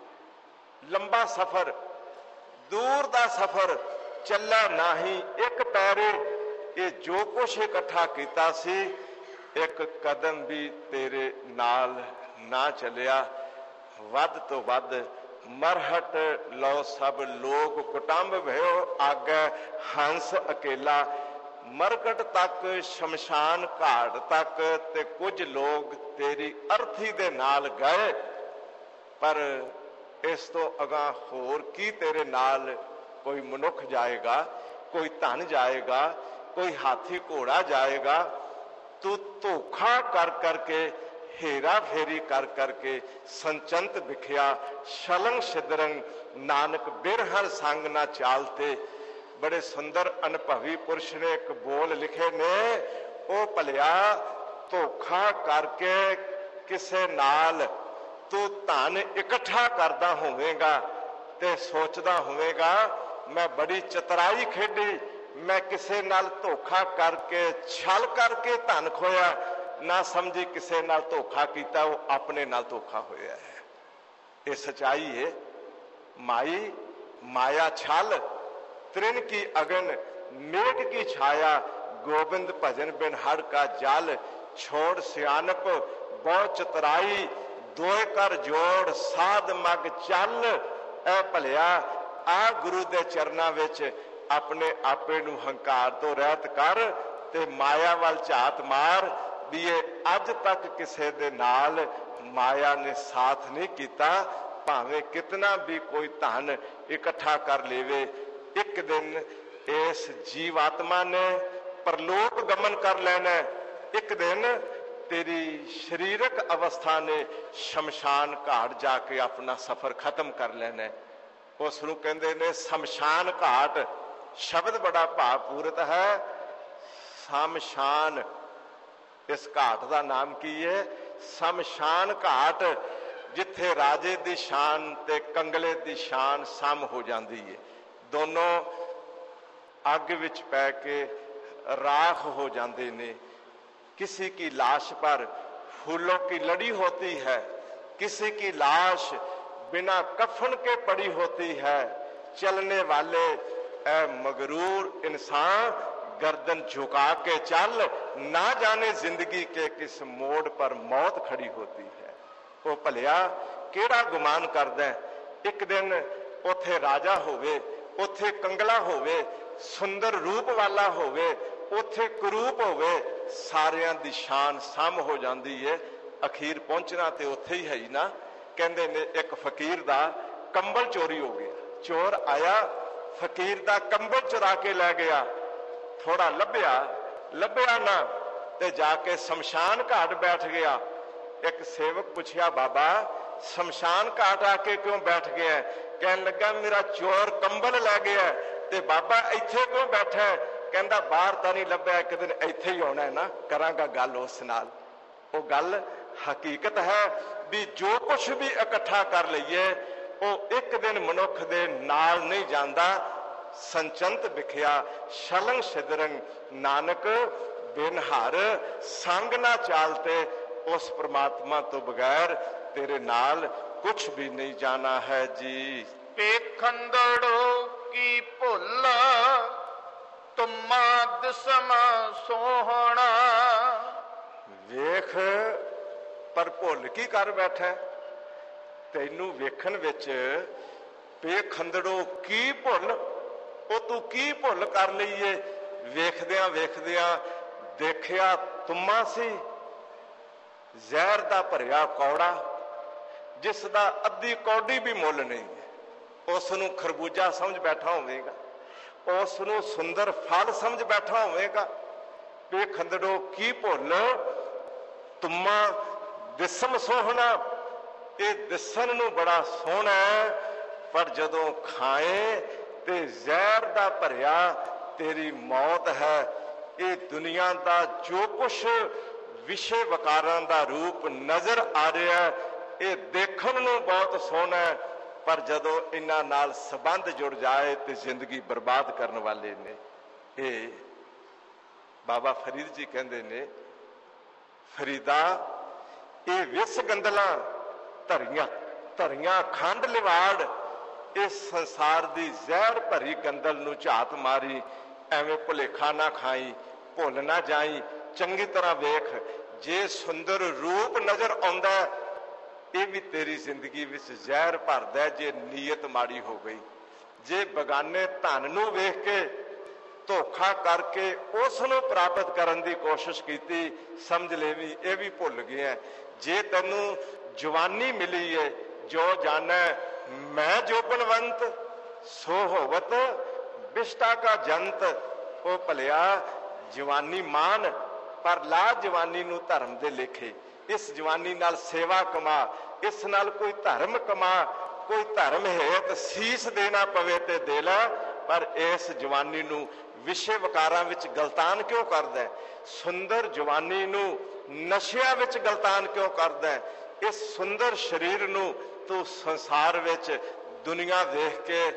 लंबा सफर, दूर दा सफर, चला नाही एक पैरे। ये जो कुछ इकट्ठा किया सी, एक कदम भी तेरे नाल ना चलिया। वध तो वध मरहट लो सब लोग कुटुंब भयो, आगे हंस अकेला। मरकट तक शमशान घाट तक ते कुछ लोग तेरी अर्थी दे नाल गए, पर इस तो अगा होर की तेरे नाल कोई मनुख जाएगा, कोई धन जाएगा, कोई हाथी घोड़ा जाएगा। तू धोखा कर करके, हेरा फेरी कर करके संचंत बिखिया, शलंग शिदरंग नानक बिरहर संग ना चालते। बड़े सुंदर अनुभवी पुरुष ने एक बोल लिखे ने, ओ भलिया धोखा करके किसे नाल तू धन इकट्ठा करदा होवेगा ते सोचदा होवेगा मैं बड़ी चतराई खेडी, मैं किसे नाल धोखा करके छल करके धन खोया। ना समझी किसे नाल धोखा कीता, वो अपने नाल धोखा होया है। ये सच्चाई है। माई माया छल, त्रिन की अगन, मेघ की छाया, गोविंद भजन बिन हर का जल। छोड़ सियानप बहु चतराई, दोए कर जोड़ साध मग चल। ए भलिया आ गुरु दे चरना विच अपने आपे नूं हंकार तो रहत कर, ते माया वाल झात मार भी ये अज तक किसे दे नाल माया ने साथ नहीं किया। भावें कितना भी कोई धन इकट्ठा कर लेवे, एक दिन इस जीवात्मा ने परलोक गमन कर लेना। एक दिन तेरी शरीरक अवस्था ने शमशान घाट जाके अपना सफर खत्म कर लेना। उस नूं कहंदे ने शमशान घाट। शब्द बड़ा भावपूरत है। शमशान, इस घाट का नाम की है? शमशान घाट, जिथे राजे दी शान ते कंगले दी शान सम हो जाती है। दोनों अग विच पै के राख हो जाते ने। किसी की लाश पर फूलों की लड़ी होती है, किसी की लाश बिना कफन के पड़ी होती है। चलने वाले ए मगरूर इंसान गर्दन झुका के चल, ना जाने जिंदगी के किस मोड़ पर मौत खड़ी होती है। वो भलिया केड़ा गुमान करदा है, एक दिन उथे राजा होवे, उथे कंगला होवे, सुंदर रूप वाला होवे, उथे कुरूप होवे, सारियां दी शान सम हो जाती है। अखीर पहुंचना तो उथे ही है ही ना। कहंदे ने एक फकीर दा कंबल चोरी हो गया। चोर आया, फकीर दा कंबल चुरा के लै गया। थोड़ा लभ्या, लभ्या ना ते जाके शमशान घाट बैठ गया। एक सेवक पूछया, बाबा शमशान घाट आके क्यों बैठ गया? कहने लगा मेरा चोर कंबल लै गया। ਤੇ ਬਾਬਾ ਇੱਥੇ ਕਿਉਂ ਬੈਠਾ ਹੈ? ਕਹਿੰਦਾ ਬਾਹਰ ਤਾਂ ਨਹੀਂ ਲੱਭਿਆ, ਇੱਕ ਦਿਨ ਇੱਥੇ ਹੀ ਆਉਣਾ ਹੈ ਨਾ, ਕਰਾਂਗਾ ਗੱਲ ਉਸ ਨਾਲ। ਉਹ ਗੱਲ ਹਕੀਕਤ ਹੈ ਵੀ ਜੋ ਕੁਛ ਵੀ ਇਕੱਠਾ ਕਰ ਲਈਏ ਉਹ ਇੱਕ ਦਿਨ ਮਨੁੱਖ ਦੇ ਨਾਲ ਨਹੀਂ ਜਾਂਦਾ। ਸੰਚੰਤ ਵਿਖਿਆ ਸ਼ਲੰਗ ਸਿਦਰੰਗ, ਨਾਨਕ ਬਿਨ ਹਰ ਸੰਗ ਨਾ ਚਾਲਤੇ। ਉਸ ਪ੍ਰਮਾਤਮਾ ਤੋਂ ਬਗੈਰ ਤੇਰੇ ਨਾਲ ਕੁਛ ਵੀ ਨਹੀਂ ਜਾਣਾ ਹੈ ਜੀ। ਵੇਖੰਦੜੋ ਕੀ ਭੁੱਲ ਤੁਮਾ ਦਿਸਮ ਸੋਹਣਾ। ਵੇਖ ਪਰ ਭੁੱਲ ਕੀ ਕਰ ਬੈਠਾ? ਤੈਨੂੰ ਵੇਖਣ ਵਿੱਚ ਬੇਖੰਦੜੋ ਕੀ ਭੁੱਲ, ਉਹ ਤੂੰ ਕੀ ਭੁੱਲ ਕਰ ਲਈਏ? ਵੇਖਦਿਆਂ ਵੇਖਦਿਆਂ ਦੇਖਿਆ ਤੁਮਾ ਸੀ, ਜ਼ਹਿਰ ਦਾ ਭਰਿਆ ਕੌੜਾ, ਜਿਸ ਦਾ ਅੱਧੀ ਕੌਡੀ ਵੀ ਮੁੱਲ ਨਹੀਂ। ਉਸ ਨੂੰ ਖਰਬੂਜਾ ਸਮਝ ਬੈਠਾ ਹੋਵੇਗਾ, ਉਸ ਨੂੰ ਸੁੰਦਰ ਫਲ ਸਮਝ ਬੈਠਾ ਹੋਵੇਗਾ। ਬੇਖੰਦੜੋ ਕੀ ਭੁੱਲ ਤੁਮਾ ਦਿਸਮ ਸੋਹਣਾ। ਇਹ ਦਿਸਣ ਨੂੰ ਬੜਾ ਸੋਹਣਾ ਹੈ, ਪਰ ਜਦੋਂ ਖਾਏ ਤੇ ਜ਼ਹਿਰ ਦਾ ਭਰਿਆ ਤੇਰੀ ਮੌਤ ਹੈ। ਇਹ ਦੁਨੀਆ ਦਾ ਜੋ ਕੁਛ ਵਿਸ਼ੇ ਵਕਾਰਾਂ ਦਾ ਰੂਪ ਨਜ਼ਰ ਆ ਰਿਹਾ, ਇਹ ਦੇਖਣ ਨੂੰ ਬਹੁਤ ਸੋਹਣਾ ਹੈ, ਪਰ ਜਦੋਂ ਇਹਨਾਂ ਨਾਲ ਸੰਬੰਧ ਜੁੜ ਜਾਏ ਤੇ ਜ਼ਿੰਦਗੀ ਬਰਬਾਦ ਕਰਨ ਵਾਲੇ ਨੇ। ਇਹ ਬਾਬਾ ਫਰੀਦ ਜੀ ਕਹਿੰਦੇ ਨੇ, ਫਰੀਦਾ ਇਹ ਵਿਸ ਗੰਦਲਾਂ ਧਰੀਆਂ ਧਰੀਆਂ ਖੰਡ ਲਿਵਾੜ, ਇਸ ਸੰਸਾਰ ਦੀ ਜ਼ਹਿਰ ਭਰੀ ਗੰਦਲ ਨੂੰ ਝਾਤ ਮਾਰੀ। ਐਵੇਂ ਭੁਲੇਖਾ ਨਾ ਖਾਈ, ਭੁੱਲ ਨਾ ਜਾਈ, ਚੰਗੀ ਤਰ੍ਹਾਂ ਵੇਖ। ਜੇ ਸੁੰਦਰ ਰੂਪ ਨਜ਼ਰ ਆਉਂਦਾ ਇਹ ਵੀ ਤੇਰੀ ਜ਼ਿੰਦਗੀ ਵਿੱਚ ਜ਼ਹਿਰ ਭਰਦਾ ਜੇ ਨੀਅਤ ਮਾੜੀ ਹੋ ਗਈ। ਜੇ ਬਗਾਨੇ ਧਨ ਨੂੰ ਵੇਖ ਕੇ ਧੋਖਾ ਕਰਕੇ ਉਸ ਨੂੰ ਪ੍ਰਾਪਤ ਕਰਨ ਦੀ ਕੋਸ਼ਿਸ਼ ਕੀਤੀ, ਸਮਝ ਲੈ ਵੀ ਇਹ ਵੀ ਭੁੱਲ ਗਿਆ। ਜੇ ਤੈਨੂੰ ਜਵਾਨੀ ਮਿਲੀ ਏ, ਜੋ ਜਾਣੈ ਮੈਂ ਜੋਬਨਵੰਤ, ਸੋ ਹੋਵਤ ਬਿਸ਼ਟਾ ਕਾ ਜੰਤ। ਉਹ ਭਲਿਆ ਜਵਾਨੀ ਮਾਨ, ਪਰ ਲਾ ਜਵਾਨੀ ਨੂੰ ਧਰਮ ਦੇ ਲੇਖੇ। ਇਸ ਜਵਾਨੀ ਨਾਲ ਸੇਵਾ ਕਮਾ, ਇਸ ਨਾਲ ਕੋਈ ਧਰਮ ਕਮਾ, ਕੋਈ ਧਰਮ ਹੇਤ ਸੀਸ ਦੇਣਾ ਪਵੇ ਤੇ ਦੇ ਲੈ, ਪਰ ਇਸ ਜਵਾਨੀ ਨੂੰ ਵਿਸ਼ੇ ਵਕਾਰਾਂ ਵਿੱਚ ਗਲਤਾਨ ਕਿਉਂ ਕਰਦਾ? ਸੁੰਦਰ ਜਵਾਨੀ ਨੂੰ ਨਸ਼ਿਆਂ ਵਿੱਚ ਗਲਤਾਨ ਕਿਉਂ ਕਰਦਾ? ਇਸ ਸੁੰਦਰ ਸਰੀਰ ਨੂੰ ਤੂੰ ਸੰਸਾਰ ਵਿੱਚ ਦੁਨੀਆ ਵੇਖ ਕੇ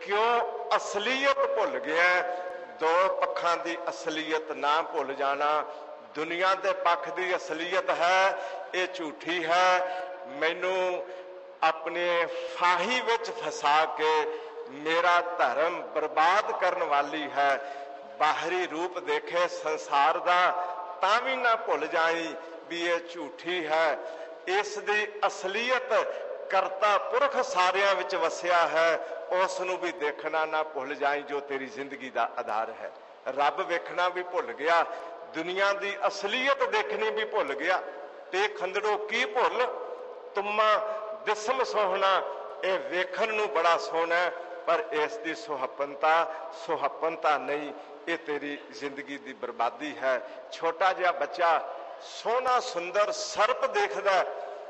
ਕਿਉਂ ਅਸਲੀਅਤ ਭੁੱਲ ਗਿਆ? ਦੋ ਪੱਖਾਂ ਦੀ ਅਸਲੀਅਤ ਨਾ ਭੁੱਲ ਜਾਣਾ। ਦੁਨੀਆ ਦੇ ਪੱਖ ਦੀ ਅਸਲੀਅਤ ਹੈ, ਇਹ ਝੂਠੀ ਹੈ। ਮੈਨੂੰ ਆਪਣੇ ਫਾਹੀ ਵਿੱਚ ਫਸਾ ਕੇ ਮੇਰਾ ਧਰਮ ਬਰਬਾਦ ਕਰਨ ਵਾਲੀ ਹੈ। ਬਾਹਰੀ ਰੂਪ ਦੇਖੇ ਸੰਸਾਰ ਦਾ ਤਾਂ ਵੀ ਨਾ ਭੁੱਲ ਜਾਈ ਵੀ ਇਹ ਝੂਠੀ ਹੈ। ਇਸ ਦੀ ਅਸਲੀਅਤ ਕਰਤਾ ਪੁਰਖ ਸਾਰਿਆਂ ਵਿੱਚ ਵਸਿਆ ਹੈ, ਉਸ ਨੂੰ ਵੀ ਦੇਖਣਾ ਨਾ ਭੁੱਲ ਜਾਈ ਜੋ ਤੇਰੀ ਜ਼ਿੰਦਗੀ ਦਾ ਆਧਾਰ ਹੈ। ਰੱਬ ਵੇਖਣਾ ਵੀ ਭੁੱਲ ਗਿਆ, ਦੁਨੀਆ ਦੀ ਅਸਲੀਅਤ ਦੇਖਣੀ ਵੀ ਭੁੱਲ ਗਿਆ। ਤੇ ਖੰਦੜੋ ਕੀ ਭੁੱਲ ਤੁਮਾ ਦਿਸਮ ਸੋਹਣਾ। ਇਹ ਵੇਖਣ ਨੂੰ ਬੜਾ ਸੋਹਣਾ, ਪਰ ਇਸ ਦੀ ਸੁਹੱਪਨਤਾ ਸੁਹੱਪਨਤਾ ਨਹੀਂ, ਇਹ ਤੇਰੀ ਜ਼ਿੰਦਗੀ ਦੀ ਬਰਬਾਦੀ ਹੈ। ਛੋਟਾ ਜਿਹਾ ਬੱਚਾ ਸੋਹਣਾ ਸੁੰਦਰ ਸਰਪ ਦੇਖਦਾ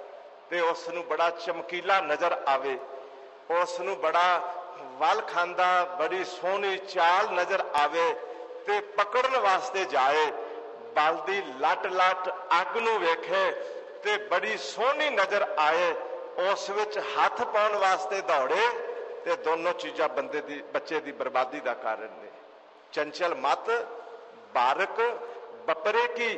ਤੇ ਉਸ ਨੂੰ ਬੜਾ ਚਮਕੀਲਾ ਨਜ਼ਰ ਆਵੇ, ਉਸ ਨੂੰ ਬੜਾ ਵੱਲ ਖਾਂਦਾ ਬੜੀ ਸੋਹਣੀ ਚਾਲ ਨਜ਼ਰ ਆਵੇ ਤੇ ਪਕੜਨ ਵਾਸਤੇ ਜਾਏ। ਬਲਦੀ ਲੱਟ ਲੱਟ ਅੱਗ ਨੂੰ ਵੇਖੇ ਤੇ ਬੜੀ ਸੋਹਣੀ ਨਜ਼ਰ ਆਏ, ਉਸ ਵਿੱਚ ਹੱਥ ਪਾਉਣ ਵਾਸਤੇ ਦੌੜੇ ਤੇ ਦੋਨੋਂ ਚੀਜ਼ਾਂ ਬੰਦੇ ਦੀ ਬੱਚੇ ਦੀ ਬਰਬਾਦੀ ਦਾ ਕਾਰਨ ਨੇ। ਚੰਚਲ ਮਤ ਬਾਰਕ ਬਪਰੇ ਕੀ,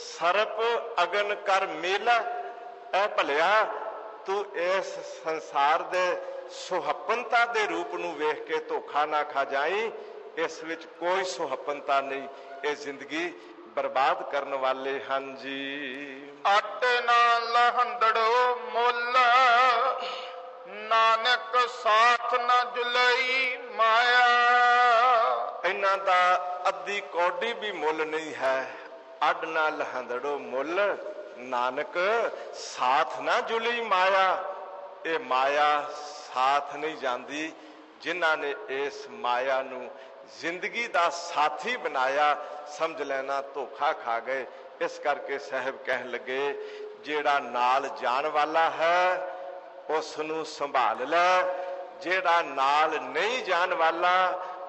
ਸਰਪ ਅਗਨ ਕਰ ਮੇਲਾ। ਐ ਭਲਿਆ ਤੂੰ ਇਸ ਸੰਸਾਰ ਦੇ ਸੁਹੱਪਨਤਾ ਦੇ ਰੂਪ ਨੂੰ ਵੇਖ ਕੇ ਧੋਖਾ ਨਾ ਖਾ ਜਾਈ, ਇਸ ਵਿੱਚ ਕੋਈ ਸੁਹੱਪਨਤਾ ਨਹੀਂ। ਇਹ ਜ਼ਿੰਦਗੀ ਬਰਬਾਦ ਕਰਨ ਵਾਲੇ ਹਨ ਜੀ। ਅੱਡ ਨਾ ਲਹੰਦੜੋ ਮੁੱਲ, ਨਾਨਕ ਸਾਥ ਨਾ ਜੁਲਈ ਮਾਇਆ। ਇਹਨਾਂ ਦਾ ਅੱਧੀ ਕੌਡੀ ਵੀ ਮੁੱਲ ਨਹੀਂ ਹੈ। ਅੱਡ ਨਾ ਲਹੰਦੜੋ ਮੁੱਲ, ਨਾਨਕ ਸਾਥ ਨਾ ਜੁਲੀ ਮਾਇਆ। ਇਹ ਮਾਇਆ ਸਾਥ ਨਹੀਂ ਜਾਂਦੀ। ਜਿਨ੍ਹਾਂ ਨੇ ਇਸ ਮਾਇਆ ਨੂੰ ਜ਼ਿੰਦਗੀ ਦਾ ਸਾਥੀ ਬਣਾਇਆ, ਸਮਝ ਲੈਣਾ ਧੋਖਾ ਖਾ ਗਏ। ਇਸ ਕਰਕੇ ਸਾਹਿਬ ਕਹਿਣ ਲੱਗੇ, ਜਿਹੜਾ ਨਾਲ ਜਾਣ ਵਾਲਾ ਹੈ ਉਸ ਨੂੰ ਸੰਭਾਲ ਲੈ, ਜਿਹੜਾ ਨਾਲ ਨਹੀਂ ਜਾਣ ਵਾਲਾ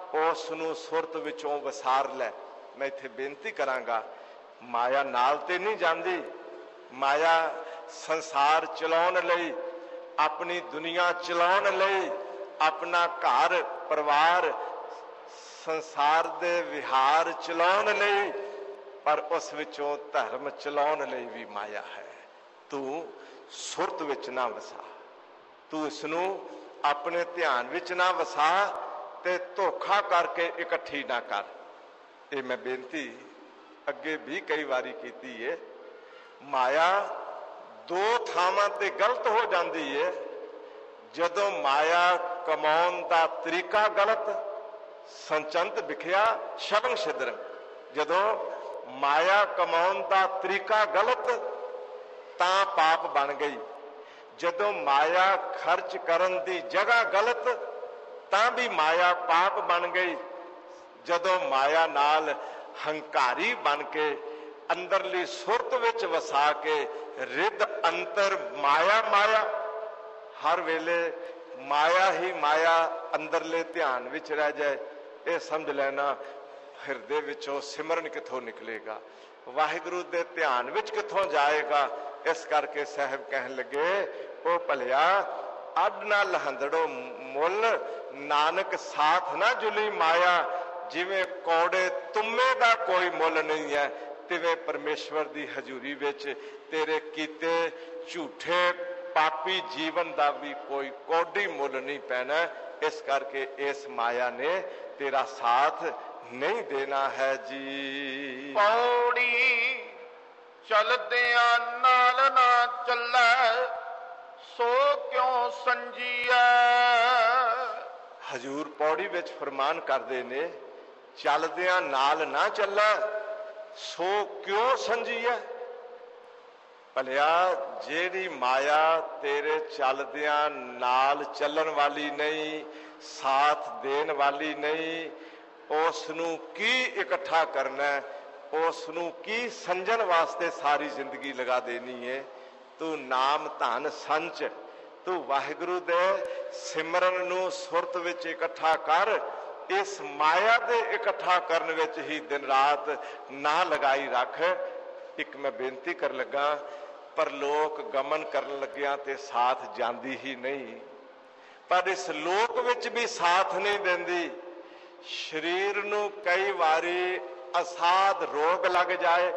ਉਸ ਨੂੰ ਸੁਰਤ ਵਿੱਚੋਂ ਵਸਾਰ ਲੈ। ਮੈਂ ਇੱਥੇ ਬੇਨਤੀ ਕਰਾਂਗਾ, ਮਾਇਆ ਨਾਲ ਤੇ ਨਹੀਂ ਜਾਂਦੀ। ਮਾਇਆ ਸੰਸਾਰ ਚਲਾਉਣ ਲਈ, ਆਪਣੀ ਦੁਨੀਆ ਚਲਾਉਣ ਲਈ, ਆਪਣਾ ਘਰ ਪਰਿਵਾਰ ਸੰਸਾਰ ਦੇ ਵਿਹਾਰ ਚਲਾਉਣ ਲਈ, ਪਰ ਉਸ ਵਿੱਚੋਂ ਧਰਮ ਚਲਾਉਣ ਲਈ ਵੀ ਮਾਇਆ ਹੈ। ਤੂੰ ਸੁਰਤ ਵਿੱਚ ਨਾ ਵਸਾ, ਤੂੰ ਇਸ ਨੂੰ ਆਪਣੇ ਧਿਆਨ ਵਿੱਚ ਨਾ ਵਸਾ ਤੇ ਧੋਖਾ ਕਰਕੇ ਇਕੱਠੀ ਨਾ ਕਰ। ਇਹ ਮੈਂ ਬੇਨਤੀ ਅੱਗੇ ਵੀ ਕਈ ਵਾਰੀ ਕੀਤੀ ਹੈ। ਮਾਇਆ ਦੋ ਥਾਵਾਂ ਤੇ ਗਲਤ ਹੋ ਜਾਂਦੀ ਹੈ। ਜਦੋਂ ਮਾਇਆ ਕਮਾਉਣ ਦਾ ਤਰੀਕਾ ਗਲਤ, ਸੰਚੰਤ ਵਿਖਿਆ ਸ਼ਬਨ ਛਿਦਰ। ਜਦੋਂ ਮਾਇਆ ਕਮਾਉਣ ਦਾ ਤਰੀਕਾ ਗਲਤ ਤਾਂ ਪਾਪ ਬਣ ਗਈ। ਜਦੋਂ ਮਾਇਆ ਖਰਚ ਕਰਨ ਦੀ ਜਗ੍ਹਾ ਗਲਤ ਤਾਂ ਵੀ ਮਾਇਆ ਪਾਪ ਬਣ ਗਈ। ਜਦੋਂ ਮਾਇਆ ਨਾਲ ਹੰਕਾਰੀ ਬਣ ਕੇ ਅੰਦਰਲੀ ਸੁਰਤ ਵਿੱਚ ਵਸਾ ਕੇ ਰਿੱਧ ਅੰਤਰ ਮਾਇਆ ਮਾਇਆ, ਹਰ ਵੇਲੇ ਮਾਇਆ ਹੀ ਮਾਇਆ ਅੰਦਰਲੇ ਧਿਆਨ ਵਿੱਚ ਰਹਿ ਜਾਏ, ਇਹ ਸਮਝ ਲੈਣਾ ਹਿਰਦੇ ਵਿੱਚੋਂ ਸਿਮਰਨ ਕਿੱਥੋਂ ਨਿਕਲੇਗਾ, ਵਾਹਿਗੁਰੂ ਦੇ ਧਿਆਨ ਵਿੱਚ ਕਿੱਥੋਂ ਜਾਏਗਾ। ਇਸ ਕਰਕੇ ਸਾਹਿਬ ਕਹਿਣ ਲੱਗੇ, ਉਹ ਭਲਿਆ ਅੱਡ ਨਾ ਲਹੰਦੜੋ ਮੁੱਲ, ਨਾਨਕ ਸਾਥ ਨਾ ਜੁਲੀ ਮਾਇਆ। ਜਿਵੇਂ ਕੌੜੇ ਤੁਮੇ ਦਾ ਕੋਈ ਮੁੱਲ ਨਹੀਂ ਹੈ, ਤਿਵੇਂ ਪਰਮੇਸ਼ਵਰ ਦੀ ਹਜ਼ੂਰੀ ਵਿੱਚ ਤੇਰੇ ਕੀਤੇ ਝੂਠੇ ਪਾਪੀ ਜੀਵਨ ਦਾ ਵੀ ਕੋਈ ਕੌਡੀ ਮੁੱਲ ਨਹੀਂ ਪੈਣਾ। ਇਸ ਕਰਕੇ ਇਸ ਮਾਇਆ ਨੇ ਤੇਰਾ ਸਾਥ ਨਹੀਂ ਦੇਣਾ ਹੈ ਜੀ। ਪੌੜੀ ਚਲਦਿਆਂ ਨਾਲ ਨਾ ਚੱਲੈ, ਸੋ ਕਿਉਂ ਸੰਜੀਐ। ਹਜ਼ੂਰ ਪੌੜੀ ਵਿੱਚ ਫਰਮਾਨ ਕਰਦੇ ਨੇ, ਚੱਲਦਿਆਂ ਨਾਲ ਨਾ ਚੱਲੈ, ਸੋ ਕਿਉਂ ਸੰਜੀਐ। ਭਲਿਆ ਜਿਹੜੀ ਮਾਇਆ ਤੇਰੇ ਚੱਲਦਿਆਂ ਨਾਲ ਚੱਲਣ ਵਾਲੀ ਨਹੀਂ, ਸਾਥ ਦੇਣ ਵਾਲੀ ਨਹੀਂ, ਉਸ ਨੂੰ ਕੀ ਇਕੱਠਾ ਕਰਨਾ, ਉਸ ਨੂੰ ਕੀ ਸੰਜਣ ਵਾਸਤੇ ਸਾਰੀ ਜ਼ਿੰਦਗੀ ਲਗਾ ਦੇਣੀ ਹੈ। ਤੂੰ ਨਾਮ ਧਨ ਸੰਚ, ਤੂੰ ਵਾਹਿਗੁਰੂ ਦੇ ਸਿਮਰਨ ਨੂੰ ਸੁਰਤ ਵਿੱਚ ਇਕੱਠਾ ਕਰ। ਇਸ ਮਾਇਆ ਦੇ ਇਕੱਠਾ ਕਰਨ ਵਿੱਚ ਹੀ ਦਿਨ ਰਾਤ ਨਾ ਲਗਾਈ ਰੱਖ। ਇੱਕ ਮੈਂ ਬੇਨਤੀ ਕਰਨ ਲੱਗਾ, ਪਰਲੋਕ ਗਮਨ ਕਰਨ ਲੱਗਿਆਂ ਤੇ ਸਾਥ ਜਾਂਦੀ ਹੀ ਨਹੀਂ, ਪਰ ਇਸ ਲੋਕ ਵਿੱਚ ਵੀ ਸਾਥ ਨਹੀਂ ਦਿੰਦੀ। ਸਰੀਰ ਨੂੰ ਕਈ ਵਾਰੀ ਅਸਾਧ ਰੋਗ ਲੱਗ ਜਾਏ,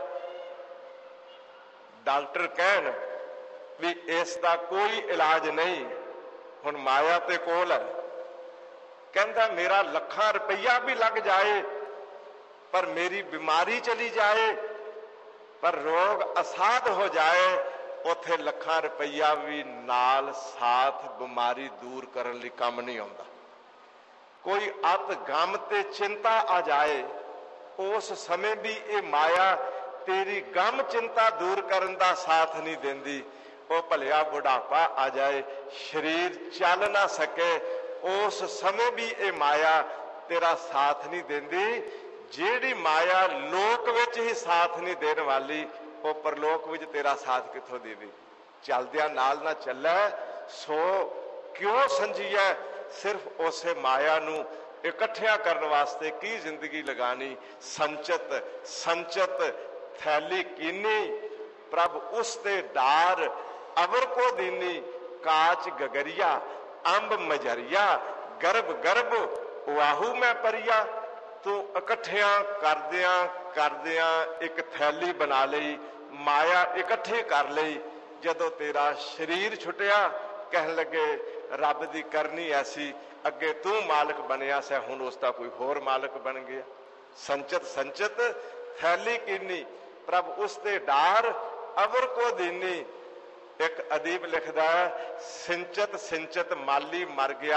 ਡਾਕਟਰ ਕਹਿਣ ਵੀ ਇਸ ਦਾ ਕੋਈ ਇਲਾਜ ਨਹੀਂ। ਹੁਣ ਮਾਇਆ ਤੇ ਕੋਲ ਹੈ, ਕਹਿੰਦਾ ਮੇਰਾ ਲੱਖਾਂ ਰੁਪਈਆ ਵੀ ਲੱਗ ਜਾਏ ਪਰ ਮੇਰੀ ਬਿਮਾਰੀ ਚਲੀ ਜਾਏ, ਪਰ ਰੋਗ ਅਸਾਧ ਹੋ ਜਾਏ, ਉੱਥੇ ਲੱਖਾਂ ਰੁਪਈਆ ਵੀ ਨਾਲ ਸਾਥ ਬਿਮਾਰੀ ਦੂਰ ਕਰਨ ਲਈ ਕੰਮ ਨਹੀਂ ਆਉਂਦਾ। ਕੋਈ ਅਤ ਗਮ ਤੇ ਚਿੰਤਾ ਆ ਜਾਏ, ਉਸ ਸਮੇਂ ਵੀ ਇਹ ਮਾਇਆ ਤੇਰੀ ਗਮ ਚਿੰਤਾ ਦੂਰ ਕਰਨ ਦਾ ਸਾਥ ਨਹੀਂ ਦਿੰਦੀ। ਉਹ ਭਲਿਆ ਬੁਢਾਪਾ ਆ ਜਾਏ, ਸਰੀਰ ਚੱਲ ਨਾ ਸਕੇ, ਉਸ ਸਮੇਂ ਵੀ ਇਹ ਮਾਇਆ ਤੇਰਾ ਸਾਥ ਨਹੀਂ ਦਿੰਦੀ। ਜਿਹੜੀ ਮਾਇਆ ਲੋਕ ਵਿੱਚ ਹੀ ਸਾਥ ਨਹੀਂ ਦੇਣ ਵਾਲੀ, ਉਹ ਪਰਲੋਕ ਵਿੱਚ ਤੇਰਾ ਸਾਥ ਕਿੱਥੋਂ ਦੇਵੇ। ਚੱਲਦਿਆਂ ਨਾਲ ਨਾ ਚੱਲੈ, ਸੋ ਕਿਉਂ ਸੰਜੀਐ। ਸਿਰਫ ਉਸੇ ਮਾਇਆ ਨੂੰ ਇਕੱਠਿਆਂ ਕਰਨ ਵਾਸਤੇ ਕੀ ਜ਼ਿੰਦਗੀ ਲਗਾਣੀ। ਸੰਚਤ ਸੰਚਤ ਥੈਲੀ ਕੀਨੀ, ਪ੍ਰਭ ਉਸ ਤੇ ਡਾਰ ਅਵਰ ਕੋ ਦੀਨੀ। ਕਾਚ ਗਗਰੀਆ ਅੰਬ ਮਜਰੀਆ, ਗਰਭ ਗਰਭ ਵਾਹੂ ਮੈਂ ਪਰੀਆ। ਤੂੰ ਇਕੱਠਿਆਂ ਕਰਦਿਆਂ ਕਰਦਿਆਂ ਇੱਕ ਥੈਲੀ ਬਣਾ ਲਈ, ਮਾਇਆ ਇਕੱਠੀ ਕਰ ਲਈ। ਜਦੋਂ ਤੇਰਾ ਸਰੀਰ ਛੁੱਟਿਆ, ਕਹਿਣ ਲੱਗੇ ਰੱਬ ਦੀ ਕਰਨੀ ਐਸੀ, ਅੱਗੇ ਤੂੰ ਮਾਲਕ ਬਣਿਆ ਸੈ, ਹੁਣ ਉਸ ਦਾ ਕੋਈ ਹੋਰ ਮਾਲਕ ਬਣ ਗਿਆ। ਸੰਚਤ ਸੰਚਤ ਥੈਲੀ ਕੀਨੀ, ਪ੍ਰਭ ਉਸ ਤੇ ਡਾਰ ਅਵਰ ਕੋ ਦੀਨੀ। ਇੱਕ ਅਦੀਬ ਲਿਖਦਾ, ਸਿੰਚਤ ਸਿੰਚਤ ਮਾਲੀ ਮਰ ਗਿਆ,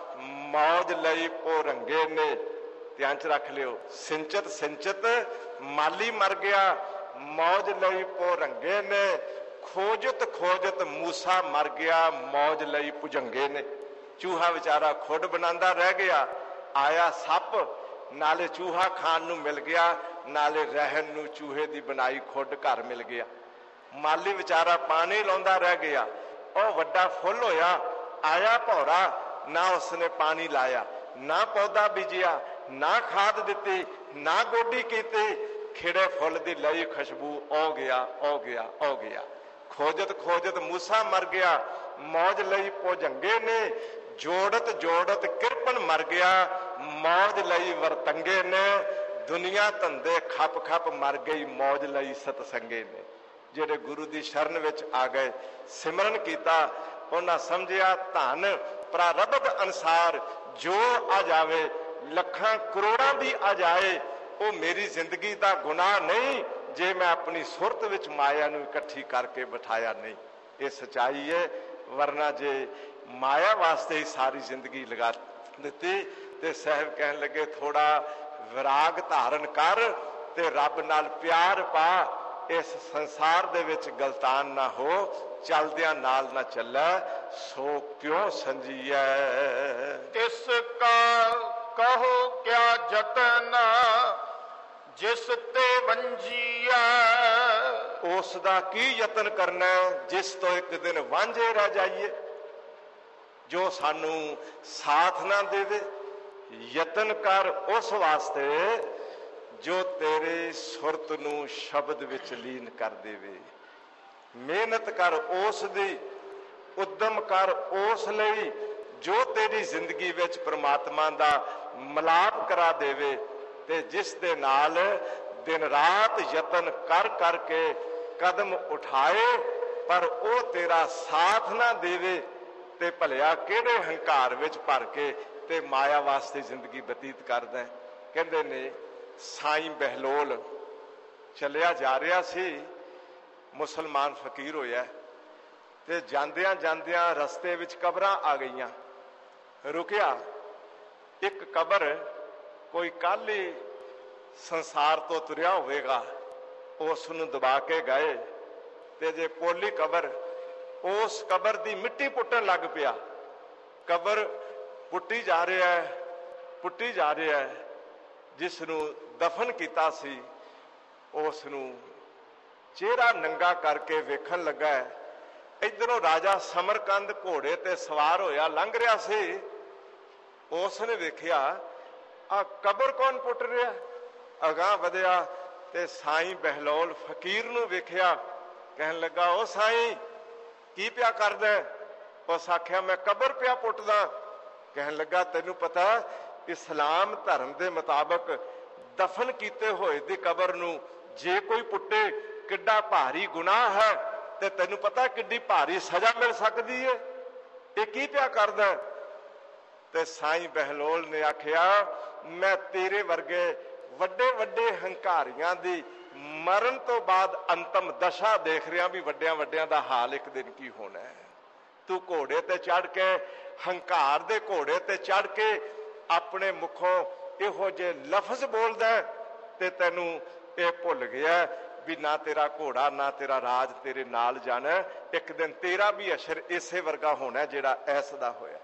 ਮੌਜ ਲਈ ਭੋਰੰਗੇ ਨੇ। ਧਿਆਨ ਚ ਰੱਖ ਲਿਓ, ਸਿੰਚਤ ਸਿੰਚਤ ਮਾਲੀ ਮਰ ਗਿਆ, ਮੌਜ ਲਈ ਭੋਰੰਗੇ ਨੇ। ਖੋਜਤ ਖੋਜਤ ਮੂਸਾ ਮਰ ਗਿਆ, ਮੌਜ ਲਈ ਭੁਜੰਗੇ ਨੇ। ਚੂਹਾ ਵਿਚਾਰਾ ਖੁੱਡ ਬਣਾਉਂਦਾ ਰਹਿ ਗਿਆ, ਆਇਆ ਸੱਪ, ਨਾਲੇ ਚੂਹਾ ਖਾਣ ਨੂੰ ਮਿਲ ਗਿਆ, ਨਾਲੇ ਰਹਿਣ ਨੂੰ ਚੂਹੇ ਦੀ ਬਣਾਈ ਖੁੱਡ ਘਰ ਮਿਲ ਗਿਆ। ਮਾਲੀ ਵਿਚਾਰਾ ਪਾਣੀ ਲਾਉਂਦਾ ਰਹਿ ਗਿਆ, ਉਹ ਵੱਡਾ ਫੁੱਲ ਹੋਇਆ, ਆਇਆ ਭੌਰਾ, ਨਾ ਉਸਨੇ ਪਾਣੀ ਲਾਇਆ, ਨਾ ਪੌਦਾ ਬੀਜਿਆ, ਨਾ ਖਾਦ ਦਿੱਤੀ, ਨਾ ਗੋਡੀ ਕੀਤੀ, ਖਿੜੇ ਫੁੱਲ ਦੀ ਲਈ ਖੁਸ਼ਬੂ ਔ ਗਿਆ ਔ ਗਿਆ ਔ ਗਿਆ। ਖੋਜਤ ਖੋਜਤ ਮੂਸਾ ਮਰ ਗਿਆ, ਮੌਜ ਲਈ ਭੁਜੰਗੇ ਨੇ, ਜੋੜਤ ਜੋੜਤ ਕਿਰਪਨ ਮਰ ਗਿਆ, ਮੌਜ ਲਈ ਵਰਤੰਗੇ ਨੇ, ਦੁਨੀਆ ਧੰਦੇ ਖੱਪ ਖੱਪ ਮਰ ਗਈ, ਮੌਜ ਲਈ ਸਤਸੰਗੇ ਨੇ। ਜਿਹੜੇ ਗੁਰੂ ਦੀ ਸ਼ਰਨ ਵਿੱਚ ਆ ਗਏ, ਸਿਮਰਨ ਕੀਤਾ, ਉਹਨਾਂ ਸਮਝਿਆ ਧਨ ਪ੍ਰਾਰਬਧ ਅਨੁਸਾਰ ਜੋ ਆ ਜਾਵੇ, ਲੱਖਾਂ ਕਰੋੜਾਂ ਵੀ ਆ ਜਾਏ, ਉਹ ਮੇਰੀ ਜ਼ਿੰਦਗੀ ਦਾ ਗੁਨਾਹ ਨਹੀਂ ਜੇ ਮੈਂ ਆਪਣੀ ਸੁਰਤ ਵਿੱਚ ਮਾਇਆ ਨੂੰ ਇਕੱਠੀ ਕਰਕੇ ਬਿਠਾਇਆ ਨਹੀਂ। ਇਹ ਸੱਚਾਈ ਹੈ। ਵਰਨਾ ਜੇ ਮਾਇਆ ਵਾਸਤੇ ਹੀ ਸਾਰੀ ਜ਼ਿੰਦਗੀ ਲਗਾ ਦਿੱਤੀ ਤੇ ਸਾਹਿਬ ਕਹਿਣ ਲੱਗੇ ਥੋੜਾ ਵਿਰਾਗ ਧਾਰਨ ਕਰ ਤੇ ਰੱਬ ਨਾਲ ਪਿਆਰ ਪਾ, ਇਸ ਸੰਸਾਰ ਦੇ ਵਿੱਚ ਗਲਤਾਨ ਨਾ ਹੋ, ਚਲਦਿਆਂ ਨਾਲ ਨਾ ਚੱਲੈ, ਸੋ ਕਿਉਂ ਸੰਜੀਐ। ਤਿਸ ਕਾ ਕਹੋ ਕਿਆ ਜਤਨ, ਜਿਸ ਤੇ ਵੰਜੀਐ। ਉਸ ਦਾ ਕੀ ਯਤਨ ਕਰਨਾ ਜਿਸ ਤੋਂ ਇੱਕ ਦਿਨ ਵਾਂਝੇ ਰਹਿ ਜਾਈਏ, ਜੋ ਸਾਨੂੰ ਸਾਥ ਨਾ ਦੇਵੇ। ਯਤਨ ਕਰ ਉਸ ਵਾਸਤੇ ਜੋ ਤੇਰੇ ਸੁਰਤ ਨੂੰ ਸ਼ਬਦ ਵਿੱਚ ਲੀਨ ਕਰ ਦੇਵੇ। ਮਿਹਨਤ ਕਰ ਉਸ ਦੀ, ਉਦਮ ਕਰ ਉਸ ਲਈ ਜੋ ਤੇਰੀ ਜ਼ਿੰਦਗੀ ਵਿੱਚ ਪ੍ਰਮਾਤਮਾ ਦਾ ਮਿਲਾਪ ਕਰਾ ਦੇਵੇ, ਤੇ ਜਿਸ ਦੇ ਨਾਲ ਦਿਨ ਰਾਤ ਯਤਨ ਕਰ ਕਰਕੇ ਕਦਮ ਉਠਾਏ ਪਰ ਉਹ ਤੇਰਾ ਸਾਥ ਨਾ ਦੇਵੇ, ਤੇ ਭਲਿਆ ਕਿਹੜੇ ਹੰਕਾਰ ਵਿੱਚ ਭਰ ਕੇ ਤੇ ਮਾਇਆ ਵਾਸਤੇ ਜ਼ਿੰਦਗੀ ਬਤੀਤ ਕਰਦਾ। ਕਹਿੰਦੇ ਨੇ ਸਾਈਂ ਬਹਿਲੋਲ ਚੱਲਿਆ ਜਾ ਰਿਹਾ ਸੀ, ਮੁਸਲਮਾਨ ਫਕੀਰ ਹੋਇਆ, ਤੇ ਜਾਂਦਿਆਂ ਜਾਂਦਿਆਂ ਰਸਤੇ ਵਿੱਚ ਕਬਰਾਂ ਆ ਗਈਆਂ। ਰੁਕਿਆ, ਇੱਕ ਕਬਰ ਕੋਈ ਕੱਲ੍ਹ ਹੀ ਸੰਸਾਰ ਤੋਂ ਤੁਰਿਆ ਹੋਵੇਗਾ, ਉਸ ਨੂੰ ਦਬਾ ਕੇ ਗਏ, ਤੇ ਜੇ ਪੋਲੀ ਕਬਰ, ਉਸ ਕਬਰ ਦੀ ਮਿੱਟੀ ਪੁੱਟਣ ਲੱਗ ਪਿਆ। ਕਬਰ ਪੁੱਟੀ ਜਾ ਰਿਹਾ ਹੈ, ਪੁੱਟੀ ਜਾ ਰਿਹਾ ਹੈ। ਜਿਸ ਨੂੰ ਦਫਨ ਕੀਤਾ ਸੀ ਉਸ ਨੂੰ ਚਿਹਰਾ ਨੰਗਾ ਕਰਕੇ ਵੇਖਣ ਲੱਗਾ। ਇੱਧਰੋਂ ਰਾਜਾ ਸਮਰਕੰਦ ਘੋੜੇ ਤੇ ਸਵਾਰ ਹੋਇਆ ਲੰਘ ਰਿਹਾ ਸੀ, ਉਸ ਨੇ ਵੇਖਿਆ ਆ ਕਬਰ ਕੌਣ ਪੁੱਟ ਰਿਹਾ। ਅਗਾਂਹ ਵਧਿਆ ਤੇ ਸਾਈਂ ਬਹਿਲੋਲ ਫਕੀਰ ਨੂੰ ਵੇਖਿਆ, ਕਹਿਣ ਲੱਗਾ ਉਹ ਸਾਈਂ ਕੀ ਪਿਆ ਕਰਦਾ। ਉਸ ਆਖਿਆ ਮੈਂ ਕਬਰ ਪਿਆ ਪੁੱਟਦਾ। ਕਹਿਣ ਲੱਗਾ ਤੈਨੂੰ ਪਤਾ ਇਸਲਾਮ ਧਰਮ ਦੇ ਮੁਤਾਬਕ ਦਫਨ ਕੀਤੇ ਹੋਏ ਦੀ ਕਬਰ ਨੂੰ ਜੇ ਕੋਈ ਪੁੱਟੇ ਕਿੱਡਾ ਭਾਰੀ ਗੁਨਾਹ ਹੈ, ਤੇ ਤੈਨੂੰ ਪਤਾ ਕਿੱਡੀ ਭਾਰੀ ਸਜ਼ਾ ਮਿਲ ਸਕਦੀ ਹੈ। ਇਹ ਕੀ ਪਿਆ ਕਰਦਾ। ਤੇ ਸਾਈਂ ਬਹਿਲੋਲ ਨੇ ਆਖਿਆ ਮੈਂ ਤੇਰੇ ਵਰਗੇ ਵੱਡੇ ਵੱਡੇ ਹੰਕਾਰੀਆਂ ਦੀ ਮਰਨ ਤੋਂ ਬਾਅਦ ਅੰਤਮ ਦਸ਼ਾ ਦੇਖ ਰਿਹਾ ਵੀ ਵੱਡਿਆਂ ਵੱਡਿਆਂ ਦਾ ਹਾਲ ਇੱਕ ਦਿਨ ਕੀ ਹੋਣਾ ਹੈ। ਤੂੰ ਘੋੜੇ ਤੇ ਚੜ ਕੇ, ਹੰਕਾਰ ਦੇ ਘੋੜੇ ਤੇ ਚੜ ਕੇ ਆਪਣੇ ਮੁਖੋਂ ਇਹੋ ਜਿਹੇ ਲਫ਼ਜ਼ ਬੋਲਦਾ ਤੇ ਤੈਨੂੰ ਇਹ ਭੁੱਲ ਗਿਆ ਵੀ ਨਾ ਤੇਰਾ ਘੋੜਾ ਨਾ ਤੇਰਾ ਰਾਜ ਤੇਰੇ ਨਾਲ ਜਾਣਾ। ਇੱਕ ਦਿਨ ਤੇਰਾ ਵੀ ਅਸ਼ਰ ਇਸੇ ਵਰਗਾ ਹੋਣਾ ਜਿਹੜਾ ਐਸ ਦਾ ਹੋਇਆ।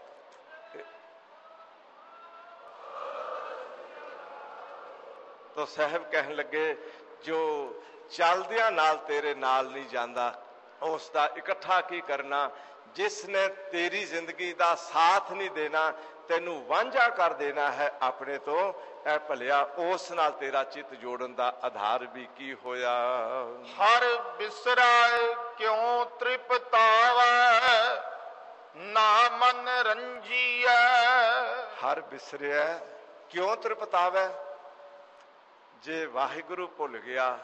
ਤੋ ਸਾਹਿਬ ਕਹਿਣ ਲੱਗੇ ਜੋ ਚੱਲਦਿਆਂ ਨਾਲ ਤੇਰੇ ਨਾਲ ਨਹੀਂ ਜਾਂਦਾ ਉਸ ਦਾ ਇਕੱਠਾ ਕੀ ਕਰਨਾ। ਜਿਸ ਨੇ ਤੇਰੀ ਜ਼ਿੰਦਗੀ ਦਾ ਸਾਥ ਨਹੀਂ ਦੇਣਾ, ਤੈਨੂੰ ਵਾਂਝਾ ਕਰ ਦੇਣਾ ਹੈ ਆਪਣੇ ਤੋਂ, ਇਹ ਭਲਿਆ ਉਸ ਨਾਲ ਤੇਰਾ ਚਿੱਤ ਜੋੜਨ ਦਾ ਆਧਾਰ ਵੀ ਕੀ ਹੋਇਆ। ਹਰ ਬਿਸਰਾਏ ਕਿਉਂ ਤ੍ਰਿਪਤਾਵੈ, ਨਾ ਮਨ ਰੰਜੀਐ। ਹਰ ਬਿਸਰਿਆ ਕਿਉਂ ਤ੍ਰਿਪਤਾਵੈ। ਜੇ ਵਾਹਿਗੁਰੂ ਭੁੱਲ ਗਿਆ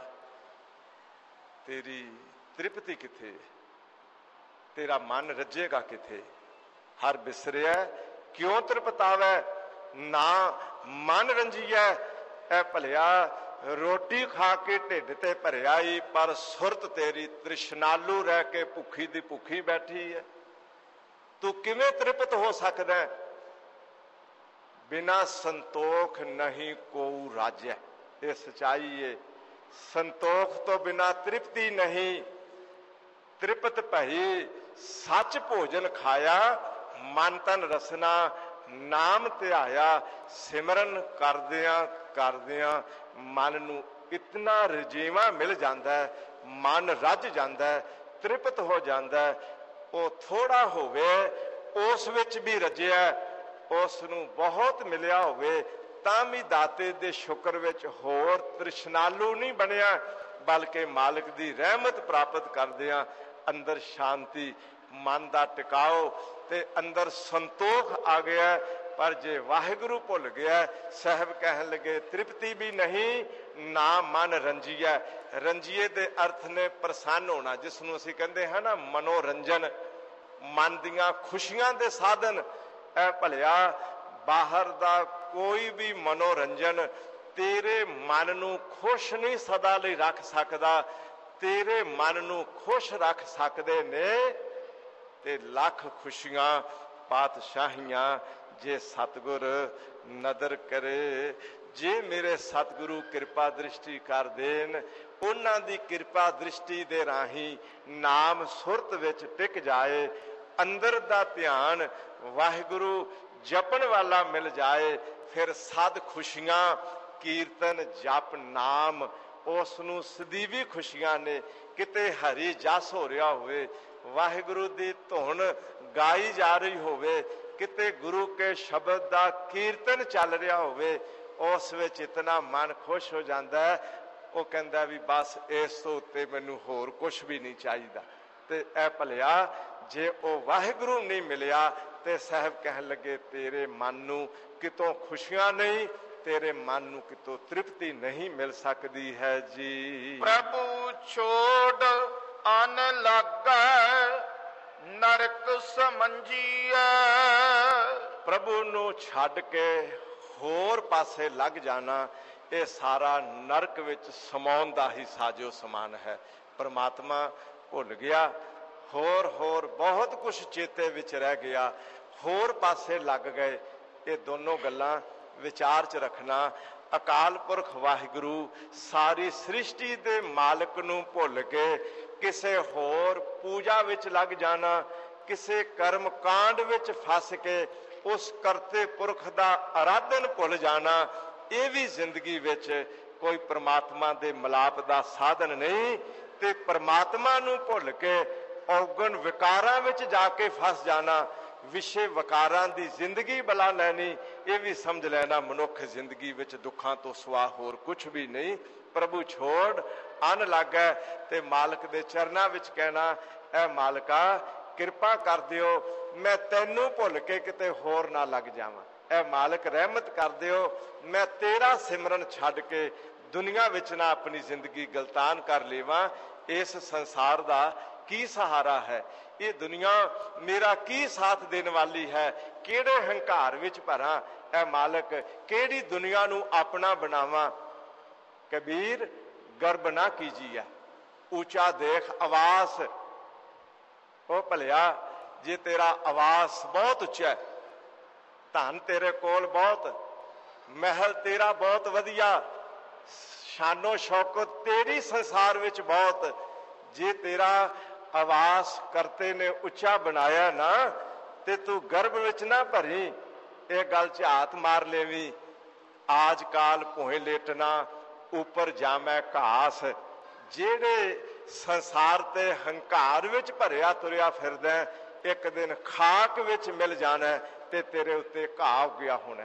ਤੇਰੀ ਤ੍ਰਿਪਤੀ ਕਿੱਥੇ, ਤੇਰਾ ਮਨ ਰੱਜੇਗਾ ਕਿੱਥੇ। ਹਰ ਬਿਸਰਿਆ ਕਿਉਂ ਤ੍ਰਿਪਤਾਵੈ, ਨਾ ਮਨ ਰੰਜੀਐ। ਇਹ ਭਲਿਆ ਰੋਟੀ ਖਾ ਕੇ ਢਿੱਡ ਤੇ ਭਰਿਆ ਹੀ, ਪਰ ਸੁਰਤ ਤੇਰੀ ਤ੍ਰਿਸ਼ਨਾਲੂ ਰਹਿ ਕੇ ਭੁੱਖੀ ਦੀ ਭੁੱਖੀ ਬੈਠੀ ਹੈ। ਤੂੰ ਕਿਵੇਂ ਤ੍ਰਿਪਤ ਹੋ ਸਕਦਾ। ਬਿਨਾ ਸੰਤੋਖ ਨਹੀਂ ਕੋਊ ਰਾਜੈ। ਇਹ ਸਚਾਈ ਹੈ। ਸੰਤੋਖ ਤੋਂ ਬਿਨਾ ਤ੍ਰਿਪਤੀ ਨਹੀਂ। ਤ੍ਰਿਪਤ ਭਈ ਸੱਚ ਭੋਜਨ ਖਾਇਆ, ਮਨ ਤਨ ਰਸਨਾ ਨਾਮ ਧਿਆਇਆ। ਸਿਮਰਨ ਕਰਦਿਆਂ ਕਰਦਿਆਂ ਮਨ ਨੂੰ ਇਤਨਾ ਰਜੀਵਾ ਮਿਲ ਜਾਂਦਾ ਹੈ, ਮਨ ਰੱਜ ਜਾਂਦਾ ਹੈ, ਤ੍ਰਿਪਤ ਹੋ ਜਾਂਦਾ ਹੈ। ਉਹ ਥੋੜਾ ਹੋਵੇ ਉਸ ਵਿੱਚ ਵੀ ਰੱਜਿਆ, ਉਸ ਨੂੰ ਬਹੁਤ ਮਿਲਿਆ ਹੋਵੇ ਤਾਂ ਵੀ ਦਾਤੇ ਦੇ ਸ਼ੁਕਰ ਵਿੱਚ ਹੋਰ ਤ੍ਰਿਸ਼ਨਾਲੂ ਨਹੀਂ ਬਣਿਆ, ਬਲਕਿ ਮਾਲਕ ਦੀ ਰਹਿਮਤ ਪ੍ਰਾਪਤ ਕਰਦਿਆਂ ਅੰਦਰ ਸ਼ਾਂਤੀ, ਮਨ ਦਾ ਟਿਕਾਓ ਤੇ ਅੰਦਰ ਸੰਤੋਖ ਆ ਗਿਆ। ਪਰ ਜੇ ਵਾਹਿਗੁਰੂ ਭੁੱਲ ਗਿਆ, ਸਾਹਿਬ ਕਹਿਣ ਲੱਗੇ ਤ੍ਰਿਪਤੀ ਵੀ ਨਹੀਂ, ਨਾ ਮਨ ਰੰਜੀਐ। ਰੰਜੀਏ ਦੇ ਅਰਥ ਨੇ ਪ੍ਰਸੰਨ ਹੋਣਾ, ਜਿਸ ਨੂੰ ਅਸੀਂ ਕਹਿੰਦੇ ਹਾਂ ਨਾ ਮਨੋਰੰਜਨ, ਮਨ ਦੀਆਂ ਖੁਸ਼ੀਆਂ ਦੇ ਸਾਧਨ। ਇਹ ਭਲਿਆ ਬਾਹਰ ਦਾ ਕੋਈ ਵੀ ਮਨੋਰੰਜਨ ਤੇਰੇ ਮਨ ਨੂੰ ਖੁਸ਼ ਨਹੀਂ ਸਦਾ ਲਈ ਰੱਖ ਸਕਦਾ। ਤੇਰੇ ਮਨ ਨੂੰ ਖੁਸ਼ ਰੱਖ ਸਕਦੇ ਨੇ ਤੇ ਲੱਖ ਖੁਸ਼ੀਆਂ ਪਾਤਸ਼ਾਹੀਆਂ ਜੇ ਸਤਿਗੁਰ ਨਦਰ ਕਰੇ। ਜੇ ਮੇਰੇ ਸਤਿਗੁਰੂ ਕਿਰਪਾ ਦ੍ਰਿਸ਼ਟੀ ਕਰ ਦੇਣ, ਉਹਨਾਂ ਦੀ ਕਿਰਪਾ ਦ੍ਰਿਸ਼ਟੀ ਦੇ ਰਾਹੀਂ ਨਾਮ ਸੁਰਤ ਵਿੱਚ ਟਿਕ ਜਾਏ, ਅੰਦਰ ਦਾ ਧਿਆਨ ਵਾਹਿਗੁਰੂ ਜਪਣ ਵਾਲਾ ਮਿਲ ਜਾਏ, ਫਿਰ ਸਦ ਖੁਸ਼ੀਆਂ ਕੀਰਤਨ ਜਪ ਨਾਮ ਉਸ ਨੂੰ ਸਦੀਵੀ ਖੁਸ਼ੀਆਂ ਨੇ। ਕਿਤੇ ਹਰੀ ਜਸ ਹੋ ਰਿਹਾ ਹੋਵੇ, ਵਾਹਿਗੁਰੂ ਦੀ ਧੁਨ ਗਾਈ ਜਾ ਰਹੀ ਹੋਵੇ, ਕਿਤੇ ਗੁਰੂ ਕੇ ਸ਼ਬਦ ਦਾ ਕੀਰਤਨ ਚੱਲ ਰਿਹਾ ਹੋਵੇ, ਉਸ ਵਿੱਚ ਇਤਨਾ ਮਨ ਖੁਸ਼ ਹੋ ਜਾਂਦਾ ਹੈ, ਉਹ ਕਹਿੰਦਾ ਵੀ ਬਸ ਇਸ ਤੋਂ ਉੱਤੇ ਮੈਨੂੰ ਹੋਰ ਕੁਛ ਵੀ ਨਹੀਂ ਚਾਹੀਦਾ। ਤੇ ਇਹ ਭਲਿਆ ਜੇ ਉਹ ਵਾਹਿਗੁਰੂ ਨਹੀਂ ਮਿਲਿਆ ਤੇ ਸਾਹਿਬ ਕਹਿਣ ਲੱਗੇ ਤੇਰੇ ਮਨ ਨੂੰ ਕਿਤੋਂ ਖੁਸ਼ੀਆਂ ਨਹੀਂ, ਤੇਰੇ ਮਨ ਨੂੰ ਕਿਤੋਂ ਤ੍ਰਿਪਤੀ ਨਹੀਂ ਮਿਲ ਸਕਦੀ ਹੈ ਜੀ। ਪ੍ਰਭੂ ਛੋੜ ਅਨ ਲਾਗੈ ਨਰਕ ਸਮਝੀਐ। ਪ੍ਰਭੂ ਨੂੰ ਛੱਡ ਕੇ ਹੋਰ ਪਾਸੇ ਲੱਗ ਜਾਣਾ, ਇਹ ਸਾਰਾ ਨਰਕ ਵਿੱਚ ਸਮਾਉਣ ਦਾ ਹੀ ਸਾਜੋ ਸਮਾਨ ਹੈ। ਪਰਮਾਤਮਾ ਭੁੱਲ ਗਿਆ, ਹੋਰ ਹੋਰ ਬਹੁਤ ਕੁਛ ਚੇਤੇ ਵਿੱਚ ਰਹਿ ਗਿਆ, ਹੋਰ ਪਾਸੇ ਲੱਗ ਗਏ। ਇਹ ਦੋਨੋਂ ਗੱਲਾਂ ਵਿਚਾਰ 'ਚ ਰੱਖਣਾ। ਅਕਾਲ ਪੁਰਖ ਵਾਹਿਗੁਰੂ ਸਾਰੀ ਸ੍ਰਿਸ਼ਟੀ ਦੇ ਮਾਲਕ ਨੂੰ ਭੁੱਲ ਕੇ ਕਿਸੇ ਹੋਰ ਪੂਜਾ ਵਿੱਚ ਲੱਗ ਜਾਣਾ, ਕਿਸੇ ਕਰਮ ਕਾਂਡ ਵਿੱਚ ਫਸ ਕੇ ਉਸ ਕਰਤੇ ਪੁਰਖ ਦਾ ਆਰਾਧਨ ਭੁੱਲ ਜਾਣਾ, ਇਹ ਵੀ ਜ਼ਿੰਦਗੀ ਵਿੱਚ ਕੋਈ ਪ੍ਰਮਾਤਮਾ ਦੇ ਮਿਲਾਪ ਦਾ ਸਾਧਨ ਨਹੀਂ। ਤੇ ਪ੍ਰਮਾਤਮਾ ਨੂੰ ਭੁੱਲ ਕੇ ਔਗਣ ਵਿਕਾਰਾਂ ਵਿੱਚ ਜਾ ਕੇ ਫਸ ਜਾਣਾ, ਵਿਸ਼ੇ ਵਿਕਾਰਾਂ ਦੀ ਜ਼ਿੰਦਗੀ ਬਲਾ ਲੈਣੀ, ਇਹ ਵੀ ਸਮਝ ਲੈਣਾ ਮਨੁੱਖ ਜ਼ਿੰਦਗੀ ਵਿੱਚ ਦੁੱਖਾਂ ਤੋਂ ਸਿਵਾ ਹੋਰ ਕੁਛ ਵੀ ਨਹੀਂ। ਪ੍ਰਭੂ ਛੋੜ ਅਨ ਲਾਗੈ ਤੇ ਮਾਲਕ ਦੇ ਚਰਨਾਂ ਵਿੱਚ ਕਹਿਣਾ, ਐ ਮਾਲਕਾ ਕਿਰਪਾ ਕਰ ਦਿਓ, ਮੈਂ ਤੈਨੂੰ ਭੁੱਲ ਕੇ ਕਿਤੇ ਹੋਰ ਨਾ ਲੱਗ ਜਾਵਾਂ। ਐ ਮਾਲਕ ਰਹਿਮਤ ਕਰ ਦਿਓ, ਮੈਂ ਤੇਰਾ ਸਿਮਰਨ ਛੱਡ ਕੇ ਦੁਨੀਆ ਵਿੱਚ ਨਾ ਆਪਣੀ ਜ਼ਿੰਦਗੀ ਗਲਤਾਨ ਕਰ ਲੇਵਾਂ। ਇਸ ਸੰਸਾਰ ਦਾ ਕੀ ਸਹਾਰਾ ਹੈ, ਇਹ ਦੁਨੀਆ ਮੇਰਾ ਕੀ ਸਾਥ ਦੇਣ ਵਾਲੀ ਹੈ, ਕਿਹੜੇ ਹੰਕਾਰ ਵਿੱਚ ਭਰਾਂ। ਐ ਮਾਲਕ ਕਿਹੜੀ ਦੁਨੀਆ ਨੂੰ ਆਪਣਾ ਬਣਾਵਾਂ। ਕਬੀਰ ਗਰਬ ਨਾ ਕੀਜੀਐ, ਉੱਚਾ ਦੇਖ ਆਵਾਸ। ਉਹ ਭਲਿਆ ਜੇ ਤੇਰਾ ਆਵਾਸ ਬਹੁਤ ਉੱਚਾ ਹੈ, ਧਨ ਤੇਰੇ ਕੋਲ ਬਹੁਤ, ਮਹਿਲ ਤੇਰਾ ਬਹੁਤ ਵਧੀਆ, ਸ਼ਾਨੋ ਸ਼ੌਕਤ ਤੇਰੀ ਸੰਸਾਰ ਵਿੱਚ ਬਹੁਤ, ਜੇ ਤੇਰਾ ਆਵਾਸ ਕਰਤੇ ਨੇ ਉੱਚਾ ਬਣਾਇਆ ਨਾ ਤੇ ਤੂੰ ਗਰਭ ਵਿੱਚ ਨਾ ਭਰੀ। ਇਹ ਗੱਲ 'ਚ ਹੱਥ ਮਾਰ ਲੈਵੀਂ, ਆਜ ਕਾਲ ਭੋਏ ਲੇਟਣਾ ਉੱਪਰ ਜਾਮੈ ਘਾਸ। ਜਿਹੜੇ ਸੰਸਾਰ ਤੇ ਹੰਕਾਰ ਵਿੱਚ ਭਰਿਆ ਤੁਰਿਆ ਫਿਰਦਾ, ਇੱਕ ਦਿਨ ਖਾਕ ਵਿੱਚ ਮਿਲ ਜਾਣਾ ਤੇ ਤੇਰੇ ਉੱਤੇ ਘਾਹ ਉੱਗਿਆ ਹੋਣਾ।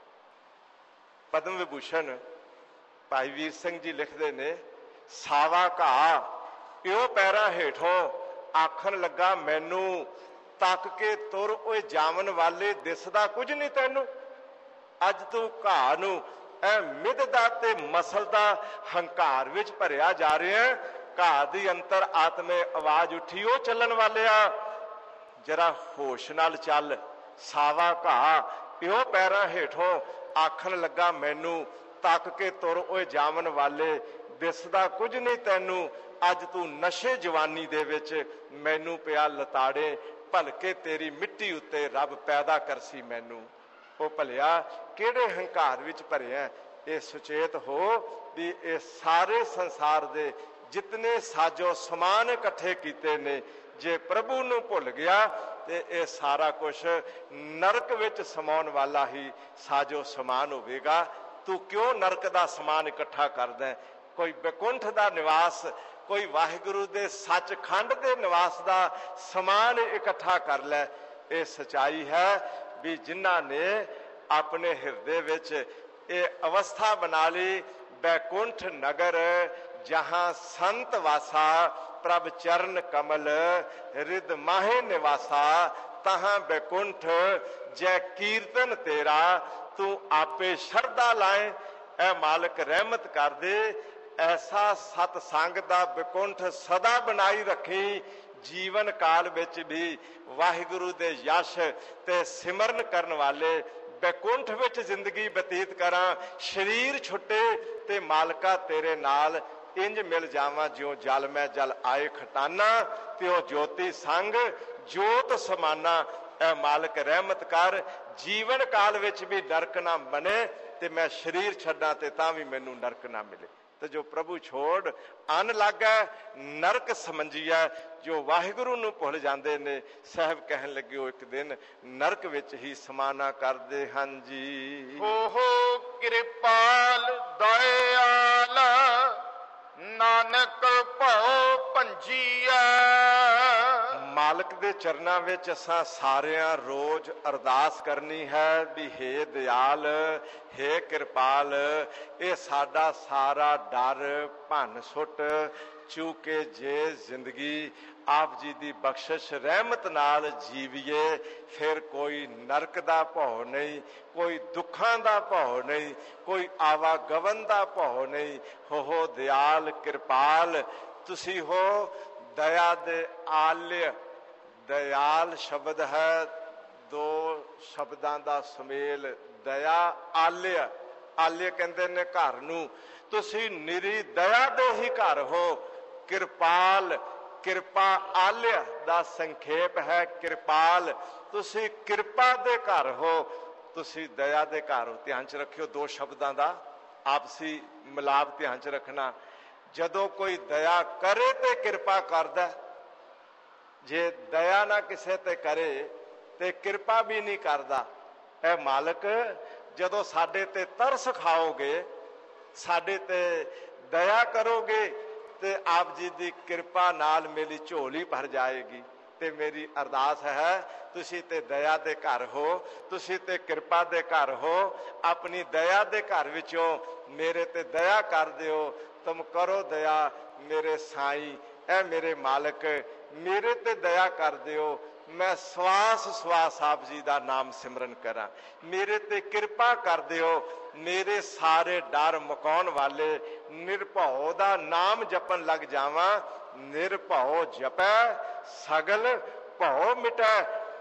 ਪਦਮ ਵਿਭੂਸ਼ਣ ਭਾਈ ਵੀਰ ਸਿੰਘ ਜੀ ਲਿਖਦੇ ਨੇ, ਸਾਵਾ ਘਾਹ ਇਉਂ ਪੈਰਾਂ ਹੇਠੋਂ ਆਖਣ ਲੱਗਾ ਮੈਨੂੰ, ਤੱਕ ਕੇ ਤੁਰ ਓਏ ਜਾਵਨ ਵਾਲੇ ਦਿਸਦਾ ਕੁਝ ਨਹੀਂ ਤੈਨੂੰ। ਅੱਜ ਤੂੰ ਘਾਹ ਨੂੰ ਐ ਮਿੱਧਦਾ ਤੇ ਮਸਲਦਾ ਹੰਕਾਰ ਵਿੱਚ ਭਰਿਆ ਜਾ ਰਿਹਾ। ਘਾਹ ਦੀ ਅੰਤਰ ਆਤਮੇ ਆਵਾਜ਼ ਉੱਠੀ, ਉਹ ਚੱਲਣ ਵਾਲਿਆ ਜਰਾ ਹੋਸ਼ ਨਾਲ ਚੱਲ। ਸਾਵਾ ਘਾਹ ਇਉਂ ਪੈਰਾਂ ਹੇਠੋਂ ਆਖਣ ਲੱਗਾ ਮੈਨੂੰ, ਤੱਕ ਕੇ ਤੁਰ ਓਏ ਜਾਵਨ ਵਾਲੇ ਦਿਸਦਾ ਕੁਝ ਨਹੀਂ ਤੈਨੂੰ। ਅੱਜ ਤੂੰ ਨਸ਼ੇ ਜਵਾਨੀ ਦੇ ਵਿੱਚ ਮੈਨੂੰ ਪਿਆ ਲਤਾੜੇ, ਭਲਕੇ ਤੇਰੀ ਮਿੱਟੀ ਉੱਤੇ ਰੱਬ ਪੈਦਾ ਕਰਸੀ ਮੈਨੂੰ। ਉਹ ਭਲਿਆ ਕਿਹੜੇ ਹੰਕਾਰ ਵਿੱਚ ਭਰਿਆ। ਇਹ ਸੁਚੇਤ ਹੋ ਵੀ ਇਹ ਸਾਰੇ ਸੰਸਾਰ ਦੇ ਜਿਤਨੇ ਸਾਜੋ ਸਮਾਨ ਇਕੱਠੇ ਕੀਤੇ ਨੇ, ਜੇ ਪ੍ਰਭੂ ਨੂੰ ਭੁੱਲ ਗਿਆ ਤੇ ਇਹ ਸਾਰਾ ਕੁਛ ਨਰਕ ਵਿੱਚ ਸਮਾਉਣ ਵਾਲਾ ਹੀ ਸਾਜੋ ਸਮਾਨ ਹੋਵੇਗਾ। ਤੂੰ ਕਿਉਂ ਨਰਕ ਦਾ ਸਮਾਨ ਇਕੱਠਾ ਕਰਦਾ? ਕੋਈ ਬੈਕੁੰਠ ਦਾ ਨਿਵਾਸ, ਕੋਈ ਵਾਹਿਗੁਰੂ ਦੇ ਸੱਚਖੰਡ ਦੇ ਨਿਵਾਸ ਦਾ ਸਮਾਨ ਇਕੱਠਾ ਕਰ ਲੈ। ਇਹ ਸਚਾਈ ਹੈ ਵੀ ਜਿਨ੍ਹਾਂ ਨੇ ਆਪਣੇ ਹਿਰਦੇ ਵਿੱਚ ये अवस्था बना ली बैकुंठ नगर जहां संत वासा प्रभ चरण कमल रिद माहे निवासा तहां बैकुंठ जय कीर्तन तेरा तू आपे शरदा लाए। ऐ मालिक रहमत कर दे ऐसा सतसंग दा बैकुंठ सदा बनाई रखी। जीवन काल विच भी वाहिगुरु दे यश ते सिमरन करन वाले बैकुंठ विच जिंदगी बतीत करा। शरीर छुटे ते मालका तेरे नाल इंज मिल जावां ज्यों जल मैं जल आए खटाना त्यों ज्योति संग जोत समाना। ऐ मालिक रहमत कर जीवन काल विच भी नरक ना बने ते मैं शरीर छड्डां ते तां भी मैनूं नरक ना मिले। तो जो प्रभु छोड़ अन लागा नरक समझिया जो वाहिगुरु नूं भुल जांदे ने साहब कहन लगे हो एक दिन नरक विच ही समाना करदे हन जी। ओहो कृपाल दयाल नानक भौ पंजीआ। मालिक दे चरनां विच असां सारियां रोज अरदास करनी है भी हे दयाल हे कृपाल ये साडा सारा डर भन सुट चूके जे जिंदगी आप जी दी बख्शिश रहमत नाल जीवीए फिर कोई नरक दा भौ नहीं कोई दुखां दा भौ नहीं कोई आवागवन दा भौ नहीं। हो हो दयाल कृपाल तुसी हो दया दे आल्य। दयाल शब्द है दो शब्दां दा सुमेल दया आल्य। आल्य कहंदे ने घर नूं तुसी निरी दया दे ही घर हो। कृपाल कृपा आल्य दा संखेप है कृपाल तुसी कृपा दे घर हो तुसी दया दे घर हो। ध्यान च रखियो दो शब्दां दा आपसी मिलाप ध्यान च रखना। जदों कोई दया करे ते कृपा करदा जे दया ना किसे ते करे ते कृपा भी नहीं करदा। ऐ मालिक जदों साडे ते तरस खाओगे साडे ते दया करोगे ते आप जी दी कृपा नाल मेरी झोली भर जाएगी। ते मेरी अरदास है तुसी ते दया दे घर हो तुसी ते कृपा दे घर हो। अपनी दया दे घर विचों मेरे ते दया कर दिओ। तुम करो दया मेरे साईं ऐ मेरे मालिक मेरे ते दया कर दिओ। मैं सवास सवास आप जी दा नाम सिमरन करा। मेरे ते कृपा कर दिओ। मेरे सारे डर मुकाउण वाले निरभौ दा नाम जपन लग जावां। निरभौ जपै सगल भौ मिटै।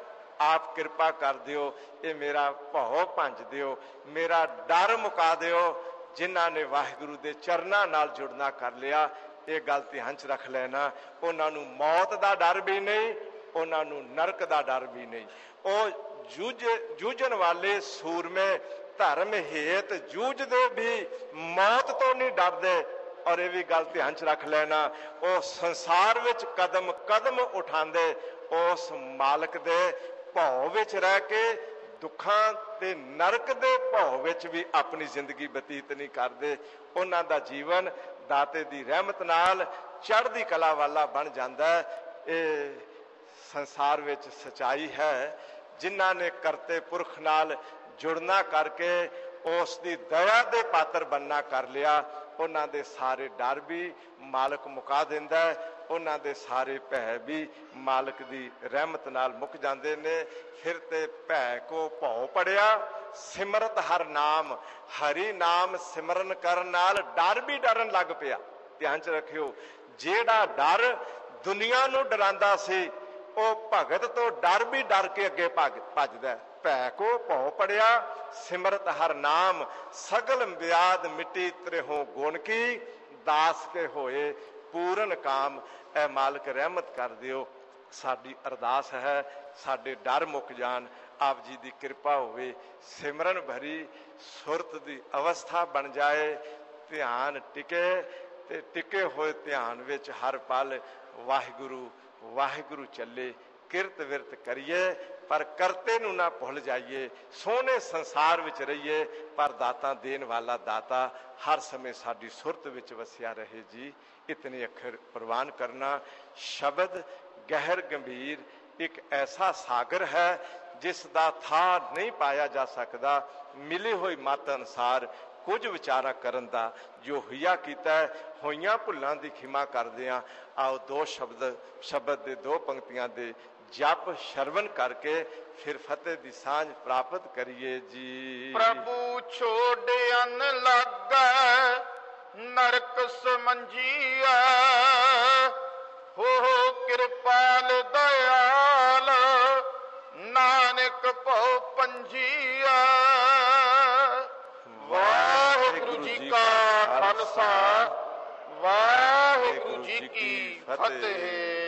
आप कृपा कर दिओ ये मेरा भौ भंज दिओ मेरा डर मुका दिओ। जिन्हां ने वाहिगुरु दे चरनां नाल जुड़ना कर लिया ये गल ध्यान च रख लेना। उन्हां नूं मौत दा डर भी नहीं उन्हां नूं नरक दा डर भी नहीं। ओ जूझ जूझण वाले सूरमे धर्म हेत जूझदे भी मौत तो नहीं डरदे। और ये भी गल ध्यान च रख लेना ओ संसार विच कदम कदम उठांदे उस मालिक दे भौ विच रह के दुखां ते नरक दे भौ विच भी अपनी जिंदगी बतीत नहीं करदे। उन्हां दा जीवन दाते दी रहमत नाल चढ़दी कला वाला बन जांदा है। ये संसार विच सच्चाई है। जिन्हां ने करते पुरख नाल जुड़ना करके उस दी दया दे पात्र बनना कर लिया उन्हां दे सारे डर भी मालिक मुका दिंदा है। उन्हां दे सारे भै भी मालिक दी रहमत नाल मुक जांदे ने। फिर ते भै को भौ पड़िया सिमरत हर नाम। हरि नाम सिमरन करन नाल डर भी डरन लग पिया। ध्यान च रखियो जेड़ा डर दुनिया नूं डरांदा सी ओ भगत तो डर भी डर के अगे भजदा। भै को भौ पड़िया सिमरत हर नाम सगल व्याध मिट्टी त्रिहों गुण की दास के होए पूरन काम। ऐ मालिक रहमत कर दिओ साडी अरदास है साडे डर मुक जान आप जी दी कृपा होवे सिमरन भरी सुरत दी अवस्था बन जाए। ध्यान टिके ते टिके होए ध्यान विच हर पल वाहिगुरु वाहिगुरु चले। किरत विरत करिए पर करते नूं ना भुल जाइए। सोहने संसार विच रहिए पर दाता देन वाला दाता हर समय साडी सुरत विच वसिया रहे जी। इतने अखर प्रवान करना। शब्द गहर गंभीर ਇੱਕ ਐਸਾ ਸਾਗਰ ਹੈ ਜਿਸ ਦਾ ਥਾਂ ਨਹੀਂ ਪਾਇਆ ਜਾ ਸਕਦਾ। ਮਿਲੀ ਹੋਈ ਮੱਤ ਅਨੁਸਾਰ ਕੁਝ ਵਿਚਾਰਾ ਕਰਨ ਦਾ ਜੋ ਹੋਇਆ ਕੀਤਾ ਹੈ, ਹੋਈਆਂ ਭੁੱਲਾਂ ਦੀ ਖਿਮਾ ਕਰਦੇ ਹਾਂ। ਆਓ ਦੋ ਸ਼ਬਦ ਸ਼ਬਦ ਦੇ ਦੋ ਪੰਕਤੀਆਂ ਦੇ ਜਪ ਸ਼ਰਵਨ ਕਰਕੇ ਫਿਰ ਫਤਿਹ ਦੀ ਸਾਂਝ ਪ੍ਰਾਪਤ ਕਰੀਏ ਜੀ। ਪ੍ਰਭੂ ਛੋੜਿਆਨ ਲੱਗੈ ਨਰਕ ਸਮੰਜੀਐ, ਹੋ ਕਿਰਪਾਲ ਦਇਆਲ ਨਾਨਕ ਭਉ ਪੰਜੀਐ। ਵਾਹਿਗੁਰੂ ਜੀ ਕਾ ਖਾਲਸਾ, ਵਾਹਿਗੁਰੂ ਜੀ ਕੀ ਫਤਿਹ।